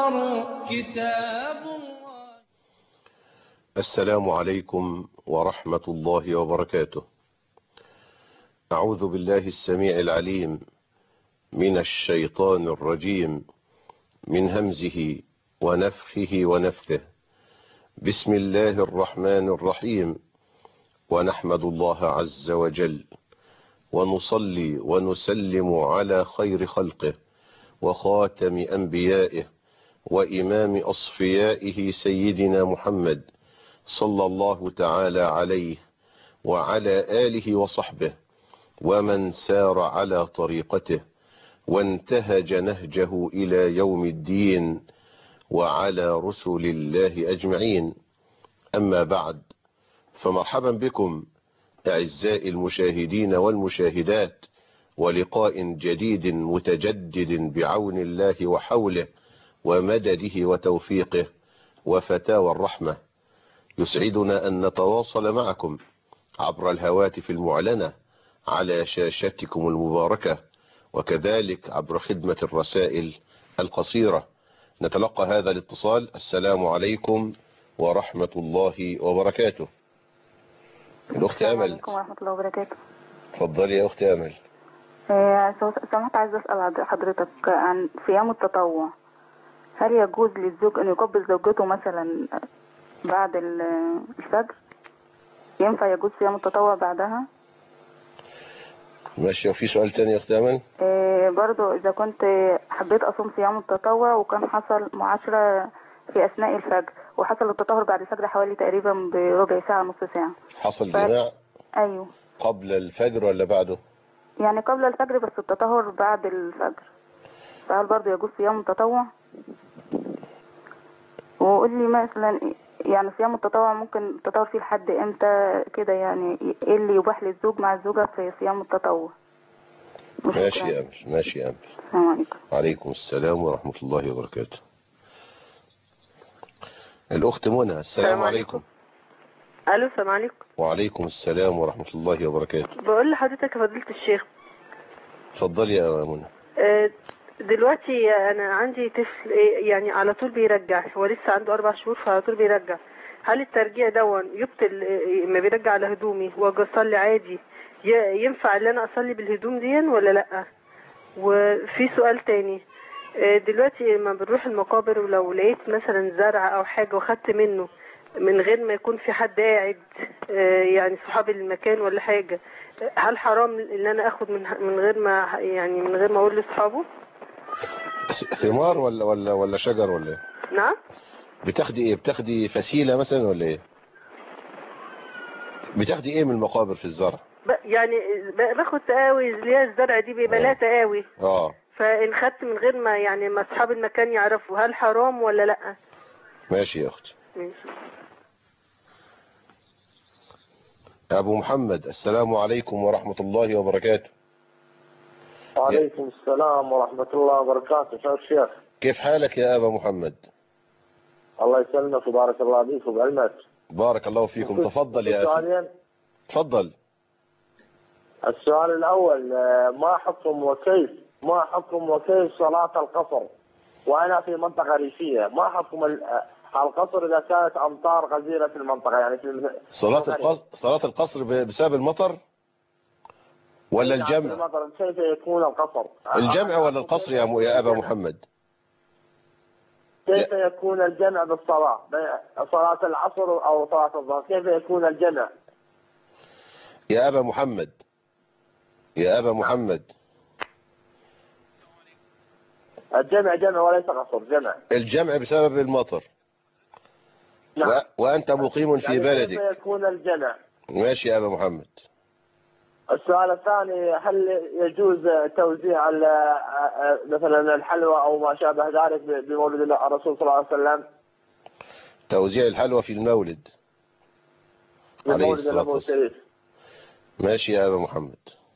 المختار كتاب الله. السلام عليكم ورحمة الله وبركاته. أعوذ بالله السميع العليم من الشيطان الرجيم، من همزه ونفخه ونفثه. بسم الله الرحمن الرحيم. ونحمد الله عز وجل ونصلي ونسلم على خير خلقه وخاتم أنبيائه وإمام أصفيائه سيدنا محمد صلى الله تعالى عليه وعلى آله وصحبه ومن سار على طريقته وانتهج نهجه إلى يوم الدين، وعلى رسل الله أجمعين. أما بعد، فمرحبا بكم أعزائي المشاهدين والمشاهدات، ولقاء جديد متجدد بعون الله وحوله ومدده وتوفيقه وفتاوى الرحمة. يسعدنا أن نتواصل معكم عبر الهواتف المعلنة على شاشتكم المباركة، وكذلك عبر خدمة الرسائل القصيرة. نتلقى هذا الاتصال. السلام عليكم ورحمة الله وبركاته. الأخت أمل. السلام عليكم ورحمة الله وبركاته. اتفضلي يا أخت أمل. سمحت، عايز أسأل حضرتك عن صيام التطوع. هل يجوز للزوج أن يقبل زوجته مثلا بعد الفجر؟ ينفع يجوز صيام التطوع بعدها؟ ماشي. وفي سؤال تاني يا أخت أمل؟ برضو إذا كنت حبيت أصوم صيام التطوع وكان حصل معاشرة في أثناء الفجر وحصل التطهر بعد الفجر حوالي تقريبا بربع ساعة نص ساعة. حصل جماع؟ أيوه. قبل الفجر ولا بعده؟ يعني قبل الفجر بس التطهر بعد الفجر، فهل برضو يجوز صيام التطوع؟ وقول لي مثلا يعني صيام التطوع ممكن التطوع فيه لحد امتى كده، يعني ايه اللي يباح للزوج مع الزوجة في صيام التطوع؟ ماشي يا أمل. ماشي يا أمل. السلام عليكم. وعليكم السلام ورحمة الله وبركاته. الأخت منى. السلام عليكم. الو، السلام عليكم. وعليكم السلام ورحمة الله وبركاته. بقول لحضرتك يا فضيلة الشيخ. اتفضلي يا منى. دلوقتي انا عندي طفل يعني على طول بيرجع، هو لسه عنده 4 شهور فعلى طول بيرجع. هل الترجيع دون يبطل ما بيرجع على هدومي واجي اصلي عادي؟ ينفع ان انا اصلي بالهدوم دي ولا لا؟ وفي سؤال تاني، دلوقتي لما بنروح المقابر ولو لقيت مثلا زرع او حاجه واخدت منه من غير ما يكون في حد قاعد، يعني صحاب المكان ولا حاجه، هل حرام ان انا اخد من غير ما يعني من غير ما اقول لاصحابه؟ ثمار ولا شجر ولا ايه؟ نعم. بتاخدي ايه؟ بتاخدي فسيلة مثلا ولا ايه؟ بتاخدي ايه من المقابر في الزرع؟ يعني باخد تقاوي اللي هي الزرع دي بيبقى لها تقاوي. فان خدت من غير ما يعني ما اصحاب المكان يعرفوا، هل حرام ولا لا؟ ماشي يا اختي. ماشي. ابو محمد. السلام عليكم ورحمة الله وبركاته. وعليكم السلام ورحمة الله وبركاته. شو الشيخ؟ كيف حالك يا ابا محمد؟ الله يسلمك وبارك الله فيك وبعلمك. بارك الله فيكم. تفضل يا اخي. تفضل. السؤال الأول، ما حكم وكيف صلاة القصر وأنا في منطقة ريفية؟ ما حكم القصر إذا كانت أمطار غزيرة في المنطقة؟ يعني في صلاة القصر بسبب المطر ولا الجمع؟ المطر كيف يكون القصر؟ الجمع ولا القصر يا أبا محمد؟ كيف يكون الجمع بالصلاة؟ صلاة العصر أو صلاة الظهر كيف يكون الجمع؟ يا أبا محمد، يا أبا محمد، الجمع جمع وليس قصر. جمع. الجمع بسبب المطر. نعم. وأنت مقيم في بلدك. كيف يكون الجمع؟ ماشي يا أبا محمد. السؤال الثاني، هل يجوز توزيع مثلا الحلوى أو ما شابه ذلك بمولد الرسول صلى الله عليه وسلم؟ توزيع الحلوى في المولد عليه الصلاة والسلام. ماشي يا أبا محمد.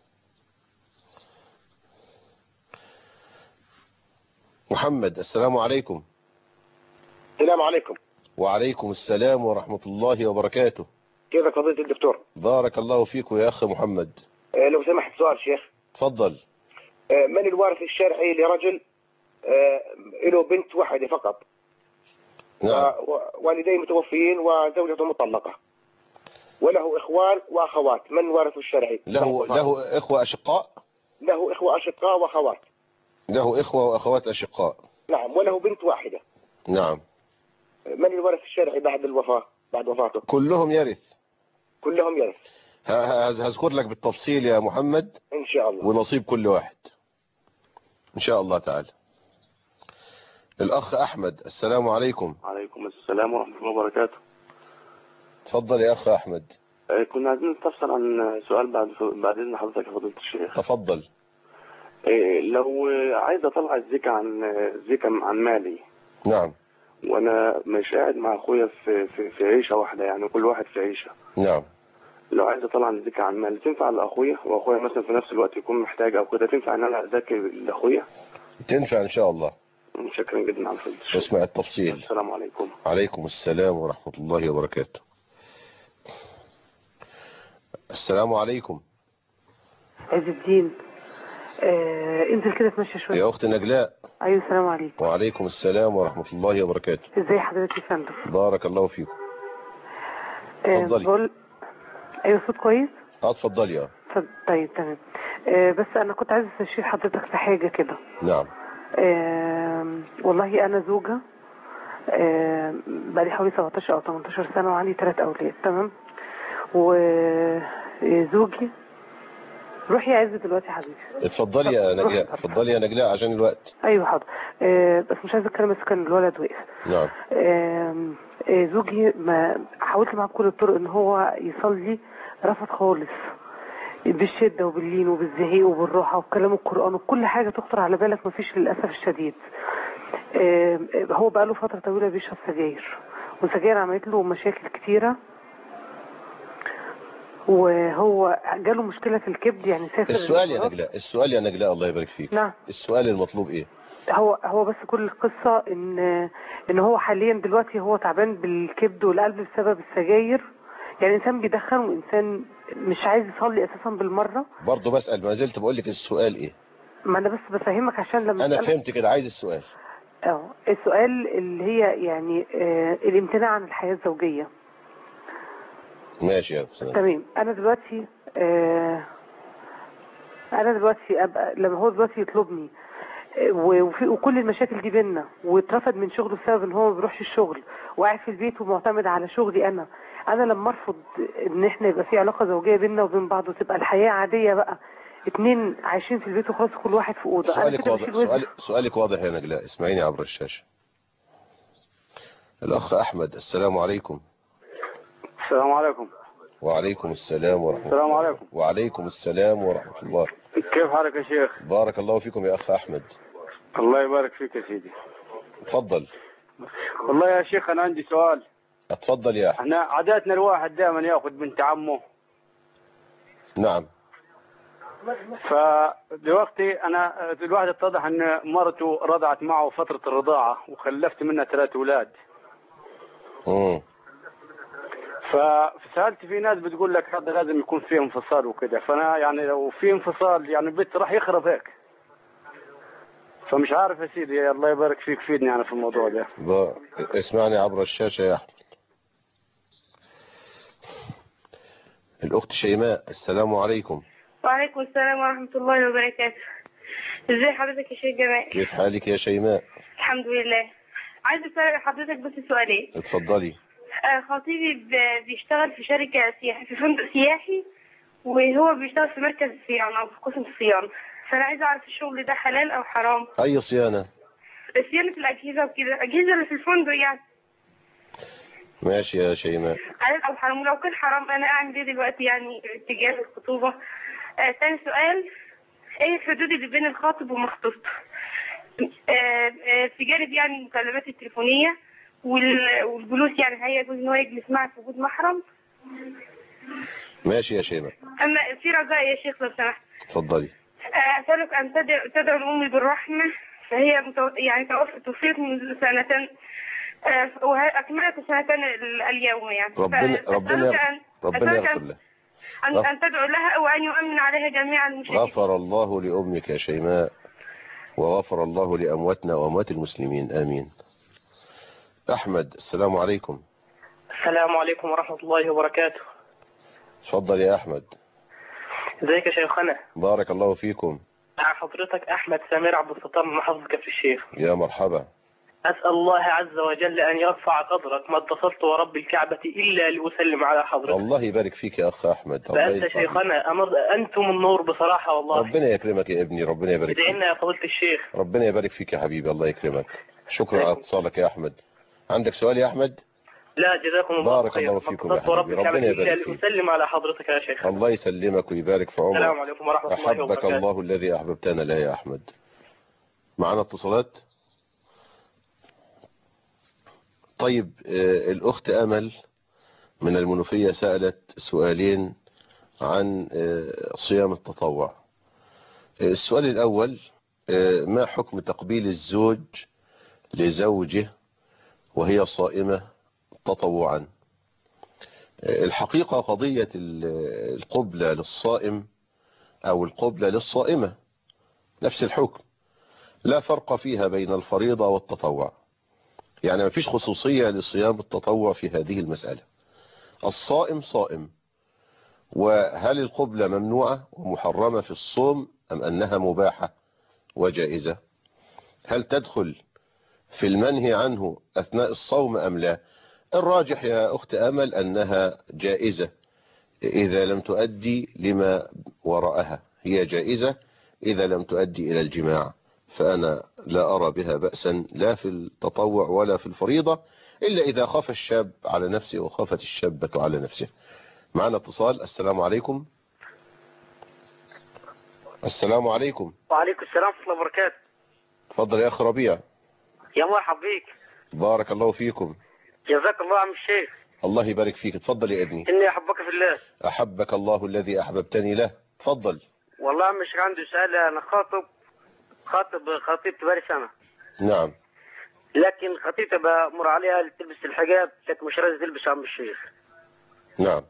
محمد. السلام عليكم. السلام عليكم. وعليكم السلام ورحمة الله وبركاته. كيفك فضيلة الدكتور؟ بارك الله فيك يا أخي محمد. لو سمحت سؤال شيخ. تفضل. من الوارث الشرعي لرجل له بنت واحدة فقط. نعم. والديه متوفيين وزوجته مطلقة، وله إخوان وأخوات. من ورثه الشرعي؟ له إخوة أشقاء. له إخوة أشقاء وأخوات. له إخوة وأخوات أشقاء. نعم. وله بنت واحدة. نعم. من الورث الشرعي بعد الوفاة، بعد وفاته؟ كلهم يرث. كلهم يرث. هذكر لك بالتفصيل يا محمد إن شاء الله، ونصيب كل واحد إن شاء الله تعالى. الأخ أحمد، السلام عليكم. عليكم السلام ورحمة الله وبركاته. تفضل يا أخ أحمد. كنا عايزين نستفسر عن سؤال بعد إذن حضرتك يا فضيلة الشيخ. تفضل. لو عايز أطلع الزكاة عن مالي. نعم. وأنا مش قاعد مع أخويا في عيشة واحدة، يعني كل واحد في عيشة. نعم. لو عايز أطلع الزكاة عن مالي تنفع لأخويا، وأخويا مثلا في نفس الوقت يكون محتاج أو كده، تنفع إن أنا أزكي لأخويا؟ تنفع إن شاء الله. شكرا جدا على فضيلة الشيخ. اسمع التفصيل. السلام عليكم. عليكم السلام ورحمة الله وبركاته. السلام عليكم. عز الدين، انزل كده تمشي شويه يا أخت نجلاء. ايوه السلام عليكم. وعليكم السلام ورحمة الله وبركاته. ازي حضرتك يا فندم؟ بارك الله فيكم. اتفضلي. ايوه صوت كويس؟ اتفضلي. طيب تمام. بس انا كنت عايز استشير حضرتك في حاجه كده. نعم. والله انا زوجه، بقالي حوالي 17 او 18 سنه وعندي 3 اولاد. تمام. وزوجي روحي يا عز دلوقتي يا حبيبي. اتفضلي يا نجلاء، اتفضلي يا نجلاء عشان الوقت. ايوه حاضر. بس مش عايزه اتكلم، بس كان الولد واقف. نعم. زوجي ما حاولت معاه بكل الطرق ان هو يصلي، رفض خالص، بالشده وباللين وبالزهيق وبالراحه وبكلام القران وكل حاجه تخطر على بالك مفيش للاسف الشديد. هو بقى له فتره طويله بيشرب سجاير، والسجاير عملت له مشاكل كتيره، وهو جاله مشكله في الكبد، يعني سافر. السؤال يا نجلاء الله يبارك فيك. نعم. السؤال المطلوب ايه؟ هو بس كل القصه ان هو حاليا دلوقتي هو تعبان بالكبد والقلب بسبب السجاير، يعني انسان بيدخن وانسان مش عايز يصلي اساسا بالمره. برضه بسال، ما زلت بقول لك السؤال ايه؟ ما انا بس بفهمك عشان لما انا فهمت كده، عايز السؤال. السؤال اللي هي يعني الامتناع عن الحياه الزوجيه. ماشي يا استاذ. تمام. انا دلوقتي ابقى لما هو دلوقتي يطلبني وكل المشاكل دي بينا، واترفد من شغله بسبب ان هو ما بيروحش الشغل وقاعد في البيت ومعتمد على شغلي انا لما ارفض ان احنا يبقى في علاقه زوجيه بينا وبين بعض وتبقى الحياه عاديه بقى، 2 عايشين في البيت وخلاص كل واحد في اوضه. سؤالك واضح يا نجلاء، اسمعيني عبر الشاشه. الاخ احمد، السلام عليكم. السلام عليكم. وعليكم السلام ورحمة الله. السلام عليكم. وعليكم السلام ورحمة الله. كيف حالك يا شيخ؟ بارك الله فيكم يا أخ أحمد. الله يبارك فيك يا سيدي. اتفضل. والله يا شيخ أنا عندي سؤال. اتفضل يا أحمد. احنا عاداتنا الواحد دائما ياخذ بنت عمه. نعم. فدلوقتي أنا الواحد اتضح أن مرته رضعت معه فترة الرضاعة وخلفت منها 3 أولاد. فسألت في ناس بتقول لك هذا لازم يكون فيه انفصال وكده، فأنا يعني لو في انفصال يعني البيت راح يخرب هيك. فمش عارف يا سيدي، الله يبارك فيك فيدني أنا في الموضوع ده. اسمعني عبر الشاشة يا أحمد. الأخت شيماء، السلام عليكم. وعليكم السلام ورحمة الله وبركاته. ازي حضرتك يا شيخ جمال؟ كيف حالك يا شيماء؟ الحمد لله. عايز أسأل حضرتك بس سؤالين. اتفضلي. خطيبي بيشتغل في شركة سياحي، في فندق سياحي، وهو بيشتغل في مركز الصيانة أو في قسم الصيانة، فأنا عايزة أعرف الشغل ده حلال أو حرام؟ أي صيانة؟ صيانة الأجهزة وكده، الأجهزة اللي في الفندق يعني. ماشي يا شيماء. حلال أو حرام؟ ولو كان حرام أنا أعمل إيه دلوقتي يعني اتجاه الخطوبة؟ ثاني سؤال، إيه الحدود اللي بين الخاطب والمخطوب في جانب يعني المكالمات التليفونية والجلوس، يعني هل يجوز ان هو يجلس معك في وجود محرم؟ ماشي يا شيماء. اما في رجاء يا شيخ لو سمحت. اتفضلي. اسالك ان تدعو الام بالرحمه، فهي يعني توفيت منذ 2 سنين، واكملت 2 سنين اليوم يعني. ربنا يغفر لها. أن تدعو لها وأن يؤمن عليها جميع المشركين. غفر الله لأمك يا شيماء. وغفر الله لأمواتنا وأموات المسلمين آمين. أحمد السلام عليكم. السلام عليكم ورحمة الله وبركاته. تفضل يا أحمد. ازيك يا شيخنا؟ بارك الله فيكم. مع حضرتك أحمد سمير عبد الستار من محافظة كفر الشيخ. يا مرحبا. أسأل الله عز وجل أن يرفع قدرك، ما اتصلت ورب الكعبة إلا لأسلم على حضرتك. الله يبارك فيك يا أخ أحمد. فأنت شيخنا أنتم النور بصراحة والله. ربنا يكرمك يا ابني، ربنا يبارك فيك. ادعينا يا فضيلة الشيخ. ربنا يبارك فيك يا حبيبي، الله يكرمك. شكرا على اتصالك يا أحمد. عندك سؤال يا أحمد؟ لا جزاكم الله بارك خير. الله فيكم يا حبيبي، ربنا يبارك فيك. أسلم على حضرتك يا شيخ. الله يسلمك ويبارك في عمرك. السلام عليكم ورحمة الله وبركاته. أحبك الله الذي أحببتنا له يا أحمد. معنا اتصالات؟ طيب الأخت أمل من المنوفية سألت سؤالين عن صيام التطوع. السؤال الأول: ما حكم تقبيل الزوج لزوجه وهي صائمة تطوعا؟ الحقيقة قضية القبلة للصائم أو القبلة للصائمة نفس الحكم، لا فرق فيها بين الفريضة والتطوع، يعني ما فيش خصوصية لصيام التطوع في هذه المسألة. الصائم صائم. وهل القبلة ممنوعة ومحرمة في الصوم أم أنها مباحة وجائزة؟ هل تدخل في المنهي عنه أثناء الصوم أم لا؟ الراجح يا أخت أمل أنها جائزة إذا لم تؤدي لما وراءها، هي جائزة إذا لم تؤدي إلى الجماع، فأنا لا أرى بها بأسا لا في التطوع ولا في الفريضة، إلا إذا خاف الشاب على نفسه وخافت الشابة على نفسه. معنا اتصال. السلام عليكم. السلام عليكم. وعليكم السلام ورحمة الله وبركاته. تفضل يا أخ ربيع. يا مرحب بيك. بارك الله فيكم. جزاك الله عم الشيخ. الله يبارك فيك. تفضل يا ابني. إني أحبك في الله. أحبك الله الذي أحببتني له. تفضل. والله عم الشيخ عندي سؤال. أنا خطيبتي بقالي سنة. نعم. لكن خطيبتي بمر عليها تلبس الحجاب لكن مش راضية تلبس عم الشيخ. نعم.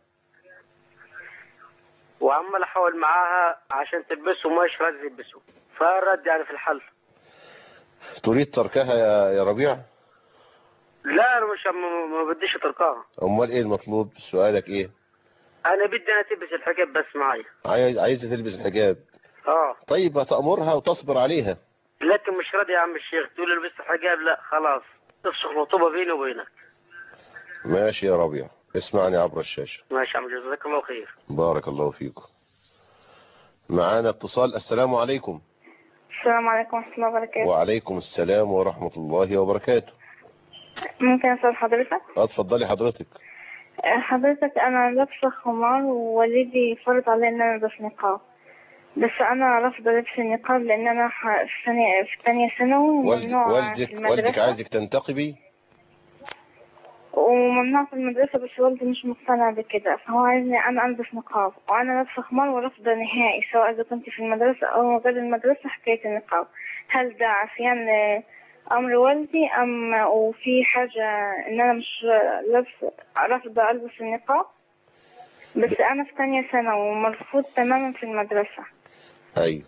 وعمال أحاول معاها عشان تلبسه ومش راضية تلبسه، فالرد يعني في الحل. تريد تركها يا ربيع؟ لا أنا مش ما بديش تركها. أمال إيه المطلوب؟ سؤالك إيه؟ أنا بدي أنا تلبس الحجاب بس معي. عايزة تلبس الحجاب؟ طيب هتأمرها وتصبر عليها. لكن مش راضي يا عم الشيخ، تقول لي لبست الحجاب لا خلاص تفسخ الخطوبة بيني وبينك. ماشي يا ربيع، اسمعني عبر الشاشة. ماشي يا عم، جزاك الله خير. بارك الله فيكم. معانا اتصال. السلام عليكم. السلام عليكم ورحمة الله وبركاته. وعليكم السلام ورحمة الله وبركاته. ممكن أسأل حضرتك؟ اتفضلي حضرتك. حضرتك أنا لابسة خمار ووالدي فرض علي إن أنا ألبس نقاب، بس أنا رافضة لبس النقاب لأن أنا في ثانية ثانوي وممنوع في المدرسة. والدك عايزك تنتقبي؟ وممنوع في المدرسة، بس والدي مش مقتنع بكده، فهو عايزني أنا ألبس نقاب، وأنا لابسة خمار ورافضة نهائي سواء إذا كنت في المدرسة أو غير المدرسة حكاية النقاب. هل ده عصيان أمر والدي أم وفي حاجة إن أنا مش رافضة ألبس النقاب؟ بس أنا في ثانية ثانوي ومرفوض تماما في المدرسة. أيوة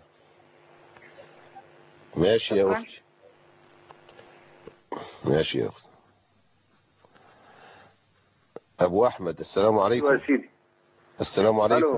ماشي يا أختي. ماشي يا أختي. أبو أحمد السلام عليكم. يا سيدي. السلام عليكم.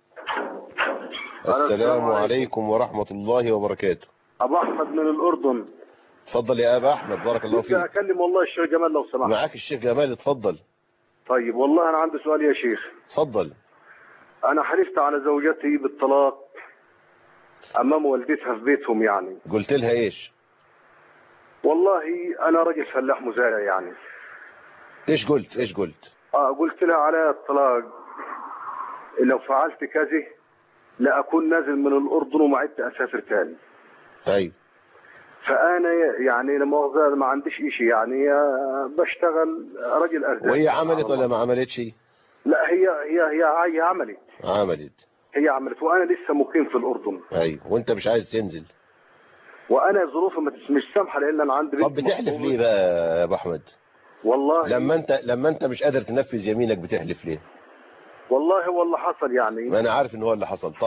السلام عليكم ورحمة الله وبركاته. أبو أحمد من الأردن. اتفضل يا أبا أحمد، بارك الله فيك. أكلم والله الشيخ جمال لو سمحت. معاك الشيخ جمال، اتفضل. طيب والله أنا عندي سؤال يا شيخ. اتفضل. أنا حلفت على زوجتي بالطلاق أمام والدتها في بيتهم يعني. قلت لها إيش؟ والله أنا راجل فلاح مزارع يعني. إيش قلت؟ قلت لها على الطلاق لو فعلت كذا لا أكون نازل من الأردن وما عدت أسافر تاني. أيوة. فأنا يعني لما ما عنديش إشي يعني بشتغل راجل أرزاق. وهي عملت ولا ما عملتش؟ لا هي عملت. هي عملت وأنا لسه مقيم في الأردن. أيوة. وأنت مش عايز تنزل؟ وأنا ظروفي مش سامحة لأن أنا عندي بيت. طب بتحلف ليه بقى يا أبو أحمد؟ والله لما انت مش قادر تنفذ يمينك بتحلف ليه؟ والله هو اللي حصل يعني. ما انا عارف ان هو اللي حصل. طب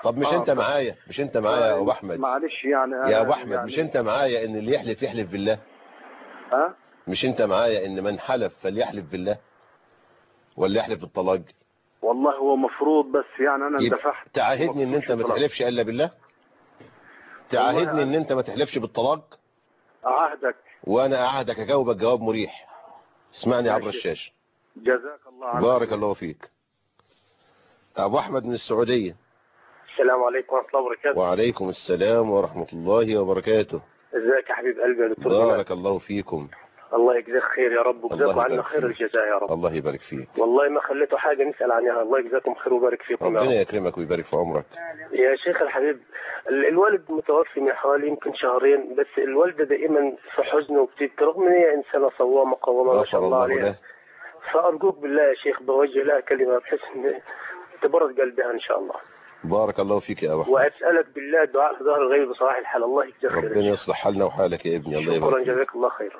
طب مش انت معايا يا ابو احمد؟ معلش يعني يا ابو احمد يعني مش انت معايا ان اللي يحلف بالله؟ مش انت معايا ان من حلف فليحلف بالله ولا يحلف بالطلاق؟ والله هو مفروض، بس يعني انا اندفعت. تعاهدني ان انت ما تحلفش الا بالله؟ تعاهدني ان انت ما تحلفش بالطلاق؟ اعهدك. وانا اعهدك اجاوبك جواب مريح. اسمعني عبر الشاشة. جزاك الله عنك. بارك الله فيك. ابو احمد من السعودية. السلام عليكم ورحمة الله وبركاته. وعليكم السلام ورحمة الله وبركاته. ازيك يا حبيب قلبي يا دكتور؟ بارك الله فيكم. الله يجزاك خير يا رب، وجزاكم عنا خير الجزاء يا رب. الله يبارك فيك. والله ما خليته حاجة نسأل عنها. الله يجزاكم خير ويبارك فيكم. ربنا يكرمك ويبارك في عمرك. يا شيخ الحبيب، الوالد متوفي من حوالي يمكن شهرين، بس الوالدة دائما في حزن وبتبكي رغم ان هي انسانة صوامة قوامة ما شاء الله عليها. فأرجوك بالله يا شيخ بوجه لها كلمة بحيث ان تبرد قلبها ان شاء الله. بارك الله فيك يا ابو احمد. واسالك بالله دعاء في ظهر الغيب بصلاح الحال. الله يجزاك خير. ربنا يصلح حالنا وحالك يا ابني. الله يبارك فيك. شكرا جزاك الله خيرا.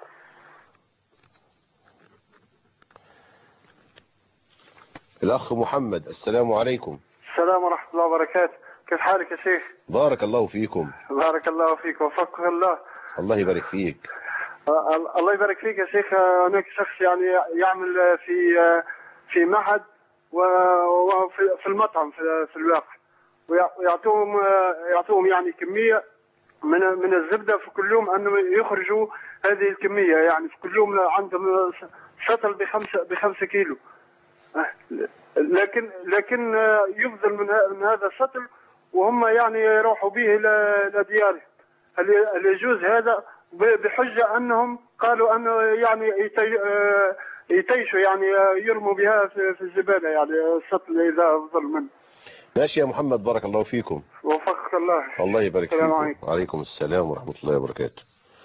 الاخ محمد. السلام عليكم. السلام ورحمة الله وبركاته. كيف حالك يا شيخ؟ بارك الله فيكم. بارك الله فيك وفقك الله. الله يبارك فيك. الله يبارك فيك يا شيخ. هناك شخص يعني يعمل في معهد وفي المطعم في الواقع، ويعطوهم يعني كمية من الزبدة في كل يوم أنه يخرجوا هذه الكمية، يعني في كل يوم عندهم شطل ب5 كيلو، لكن يفضل من هذا الشطل وهم يعني يروحوا به إلى ديارهم. هل يجوز هذا؟ بحجة أنهم قالوا أنه يعني يتيشوا يعني يرموا بها في الزبالة، يعني الشطل إذا فضل منه. ماشي يا محمد، بارك الله فيكم. وفقك الله. الله يبارك فيكم. عليكم. وعليكم السلام ورحمة الله وبركاته.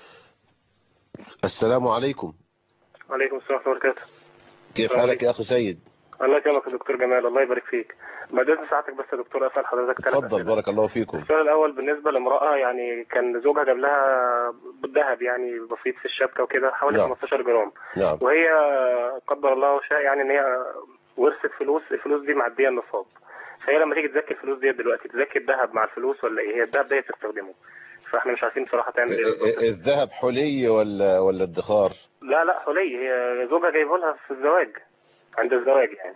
السلام عليكم. وعليكم السلام ورحمة الله وبركاته. كيف حالك يا أخي سيد؟ الله يكرمك يا دكتور جمال. الله يبارك فيك. بعد ساعتك بس يا دكتور أسأل حضرتك 3 أسئلة. اتفضل. بارك الله فيكم. السؤال الأول بالنسبة لامرأة يعني كان زوجها جاب لها ذهب يعني بسيط في الشبكة وكده حوالي 15 جرام. نعم. وهي قدر الله شاء يعني إن هي ورثت فلوس، الفلوس دي معدية النصاب. فهي لما تيجي تزكي الفلوس دي دلوقتي تزكي الذهب مع الفلوس ولا إيه؟ هي الذهب ده تستخدمه. فاحنا مش عارفين بصراحة تعمل ايه. الذهب حلي ولا ادخار؟ لا حلي. هي زوجها جايبه لها في الزواج، عند الزواج يعني.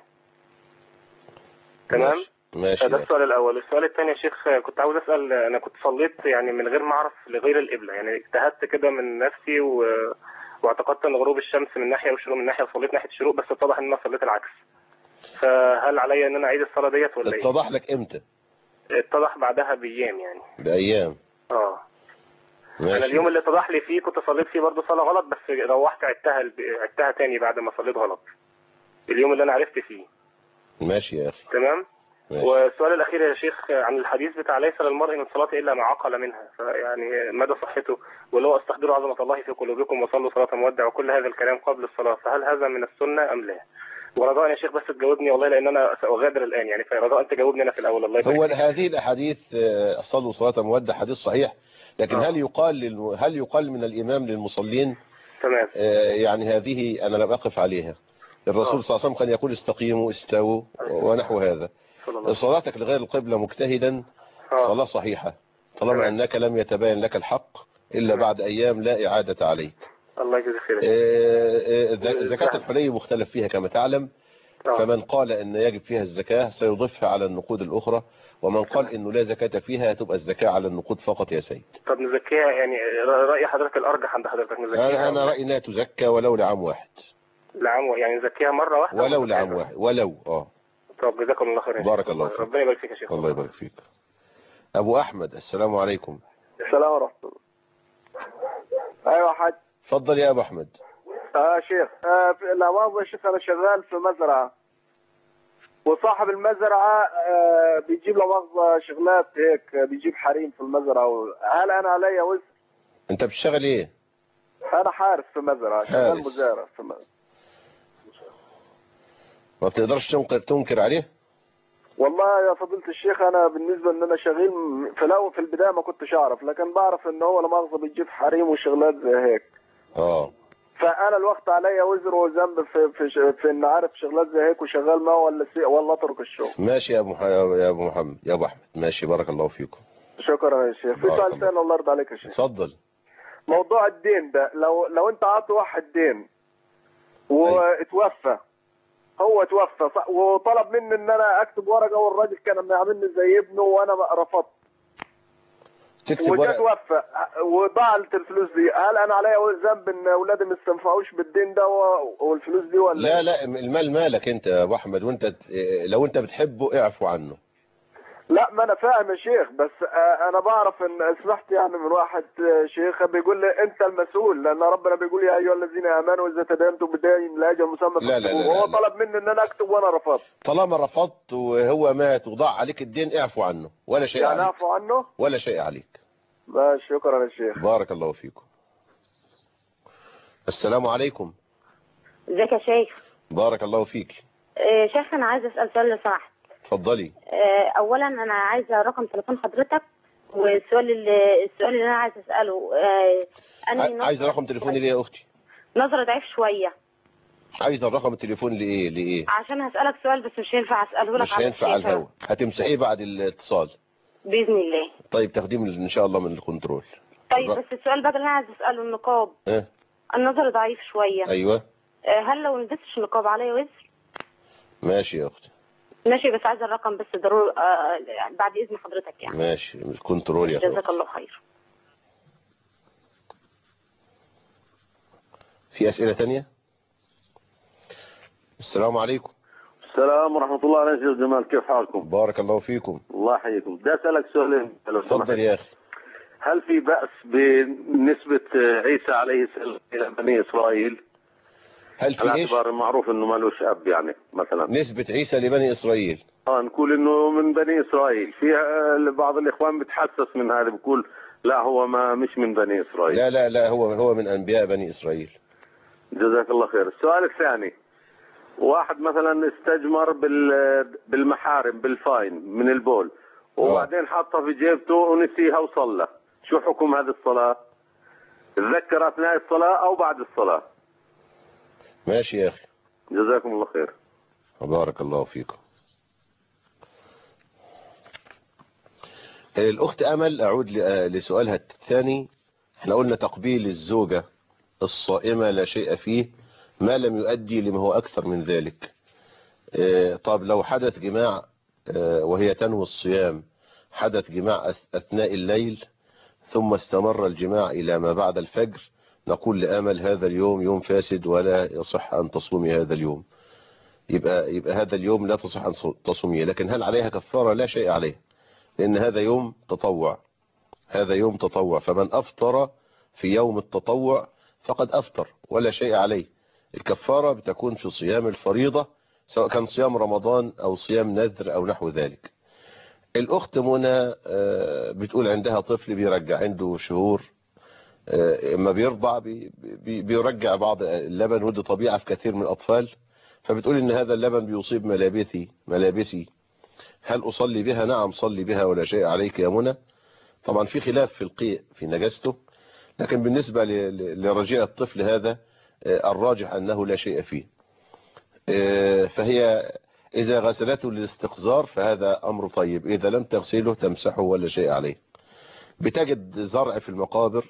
تمام. ماشي. ده السؤال الاول. السؤال الثاني يا شيخ كنت عاوز اسال، انا كنت صليت يعني من غير ما اعرف لغير القبلة، يعني اجتهدت كده من نفسي واعتقدت ان غروب الشمس من ناحية والشروق من ناحية، وصليت ناحية الشروق بس اتضح ان انا صليت العكس. فهل عليا ان انا اعيد الصلاة ديت ولا ايه؟ اتضح لك امتى؟ اتضح بعدها بايام يعني. بايام. ماشي. انا اليوم اللي اتضح لي فيه كنت صليت فيه برضه صلاة غلط، بس روحت عدتها تاني بعد ما صليت غلط. اليوم اللي انا عرفت فيه. ماشي يا اخي. تمام. ماشي. والسؤال الاخير يا شيخ عن الحديث بتاع ليس للمرء من صلاة الا ما عقل منها، فيعني مدى صحته، واللي هو استحضروا عظمة الله في قلوبكم وصلوا صلاة مودع وكل هذا الكلام قبل الصلاة، فهل هذا من السنة ام لا؟ ورجاء يا شيخ بس تجاوبني والله لان انا ساغادر الان يعني، فرجاء انت تجاوبني انا في الاول. الله يبارك. هو هذه الاحاديث صلوا صلاة مودع حديث صحيح، لكن هل يقال من الامام للمصلين؟ تمام. يعني هذه انا لم اقف عليها. الرسول صلى الله عليه وسلم كان يقول استقيموا استووا ونحو هذا. صلاتك لغير القبلة مجتهدا صلاة صحيحة طالما انك لم يتبين لك الحق الا بعد ايام لا اعادة عليك. الله يجزيك خير. زكاة الحلي مختلف فيها كما تعلم. فمن قال ان يجب فيها الزكاة سيضيفها على النقود الاخرى، ومن قال انه لا زكاة فيها تبقى الزكاة على النقود فقط يا سيد. طب نزكيها يعني رأي حضرتك الارجح عند حضرتك نزكيها؟ انا رأيي انها تزكى ولو لعام واحد. لعام يعني نزكيها مرة واحدة ولو لعام واحد ولو طب جزاكم الله خير. بارك الله فيك. ربنا يبارك فيك يا شيخ. الله يبارك فيك. ابو احمد. السلام عليكم. السلام ورحمة الله. ايوه حاج. اتفضل يا ابو احمد. شيخ لا والله يا شيخ انا شغال في مزرعة، وصاحب المزرعة بيجيب له مغزى شغلات هيك، بيجيب حريم في المزرعة. هل انا علي وزر؟ انت بتشتغل ايه؟ انا حارس في مزرعة، شغال مزارع في مزرعة. ما بتقدرش تنكر عليه؟ والله يا فضيلة الشيخ انا بالنسبة ان انا شغيل في البداية ما كنتش اعرف، لكن بعرف ان هو لا مؤاخذة بيجيب حريم وشغلات زي هيك. فانا الوقت عليا وزر وذنب في ان عارف شغلات زي هيك وشغال ما ولا اترك الشغل. ماشي يا ابو محمد يا ابو احمد، ماشي، بارك الله فيكم. شكرا يا شيخ. في سؤال ثاني الله يرضى عليك يا شيخ. اتفضل. موضوع الدين ده، لو انت عاطي واحد دين واتوفى، هو توفى وطلب مني ان انا اكتب ورقه، والراجل كان يعاملني زي ابنه وانا رفضت، وجا توفى وضاعت الفلوس دي، هل انا عليا ذنب ان اولادي ما يستنفعوش بالدين ده والفلوس دي ولا؟ لا لا، المال مالك انت يا ابو احمد، وانت لو انت بتحبه اعفو عنه. لا ما انا فاهم يا شيخ، بس انا بعرف ان سمعت يعني من واحد شيخ بيقول لي انت المسؤول، لان ربنا بيقول يا ايها الذين امنوا اذا تداينتم بدين لاجل مسمى. لا لا لا، وهو طلب مني ان انا اكتب وانا رفضت. طالما رفضت وهو مات وضاع عليك الدين اعفو عنه، ولا شيء يعني عليك. اعفو عنه ولا شيء عليك. ماشي، شكرا يا شيخ. بارك الله فيكم. السلام عليكم. ازيك يا شيخ؟ بارك الله فيك. شيخ انا عايزه اسال سؤال لو سمحت. اتفضلي. اولا انا عايزه رقم تليفون حضرتك، والسؤال اللي انا عايزه اساله انا عايزه رقم تليفوني ليه يا اختي؟ نظره ضعيف شويه. عايزه الرقم التليفون لايه؟ عشان هسالك سؤال بس مش هينفع اساله لك، مش هينفع على الهوا، هتمسحيه بعد الاتصال باذن الله. طيب تقديم ان شاء الله من الكنترول. طيب بس السؤال بقى اللي انا عايزه اساله، النقاب. النظر ضعيف شويه. ايوه. هل لو لبستش النقاب عليا وزر؟ ماشي يا اختي. ماشي، بس عايزه الرقم بس ضروري بعد اذن حضرتك يعني. ماشي، الكنترول يا اختي. جزاك الله خير. في اسئله ثانيه؟ السلام عليكم. السلام ورحمة الله عليكم شيخ جمال، كيف حالكم؟ بارك الله فيكم. الله يحييكم. بدي أسألك سؤالين. تفضل يا أخي. هل في بأس بنسبة عيسى عليه السلام إلى بني إسرائيل؟ هل في ايش؟ باعتبار معروف إنه مالوش أب يعني مثلا. نسبة عيسى لبني إسرائيل. نقول إنه من بني إسرائيل. في بعض الإخوان بتحسس من هذا، بيقول لا هو ما مش من بني إسرائيل. لا لا لا، هو من أنبياء بني إسرائيل. جزاك الله خير. السؤال الثاني، واحد مثلا استجمر بالمحارم بالفاين من البول، وبعدين حطها في جيبته ونسيها وصلى، شو حكم هذه الصلاة؟ تذكر أثناء الصلاة أو بعد الصلاة؟ ماشي يا أخي. جزاكم الله خير. بارك الله فيكم. الأخت أمل، أعود لسؤالها الثاني. احنا قلنا تقبيل الزوجة الصائمة لا شيء فيه ما لم يؤدي لما هو أكثر من ذلك. طب لو حدث جماع وهي تنوي الصيام، حدث جماع أثناء الليل ثم استمر الجماع إلى ما بعد الفجر، نقول لآمل هذا اليوم يوم فاسد ولا يصح أن تصومي هذا اليوم. يبقى هذا اليوم لا تصح أن تصوميه. لكن هل عليها كفارة؟ لا شيء عليه، لأن هذا يوم تطوع. هذا يوم تطوع، فمن أفطر في يوم التطوع فقد أفطر ولا شيء عليه. الكفارة بتكون في صيام الفريضة، سواء كان صيام رمضان أو صيام نذر أو نحو ذلك. الأخت منى بتقول عندها طفل بيرجع، عنده شهور، اما بيرضع بيرجع بعض اللبن، ودي طبيعة في كثير من الأطفال. فبتقول إن هذا اللبن بيصيب ملابسي، هل أصلي بها؟ نعم صلي بها ولا شيء عليك يا منى. طبعا في خلاف في القيء في نجاسته، لكن بالنسبة لرجاء الطفل هذا الراجح أنه لا شيء فيه. فهي إذا غسلته للاستقذار فهذا أمر طيب، إذا لم تغسله تمسحه ولا شيء عليه. بتجد زرع في المقابر،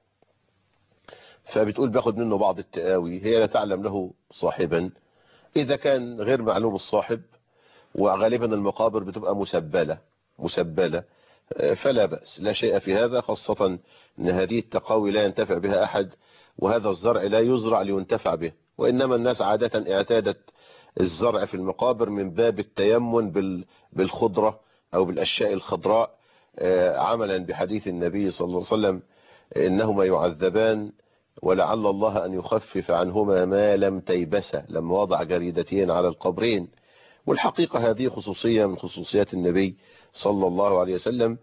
فبتقول باخد منه بعض التقاوي، هي لا تعلم له صاحبا. إذا كان غير معلوم الصاحب، وغالبا المقابر بتبقى مسبلة فلا بأس، لا شيء في هذا، خاصة أن هذه التقاوي لا ينتفع بها أحد، وهذا الزرع لا يزرع لينتفع به، وإنما الناس عادة اعتادت الزرع في المقابر من باب التيمن بالخضرة أو بالأشياء الخضراء، عملا بحديث النبي صلى الله عليه وسلم إنهما يعذبان ولعل الله أن يخفف عنهما ما لم تيبسا، لما وضع جريدتين على القبرين. والحقيقة هذه خصوصية من خصوصيات النبي صلى الله عليه وسلم،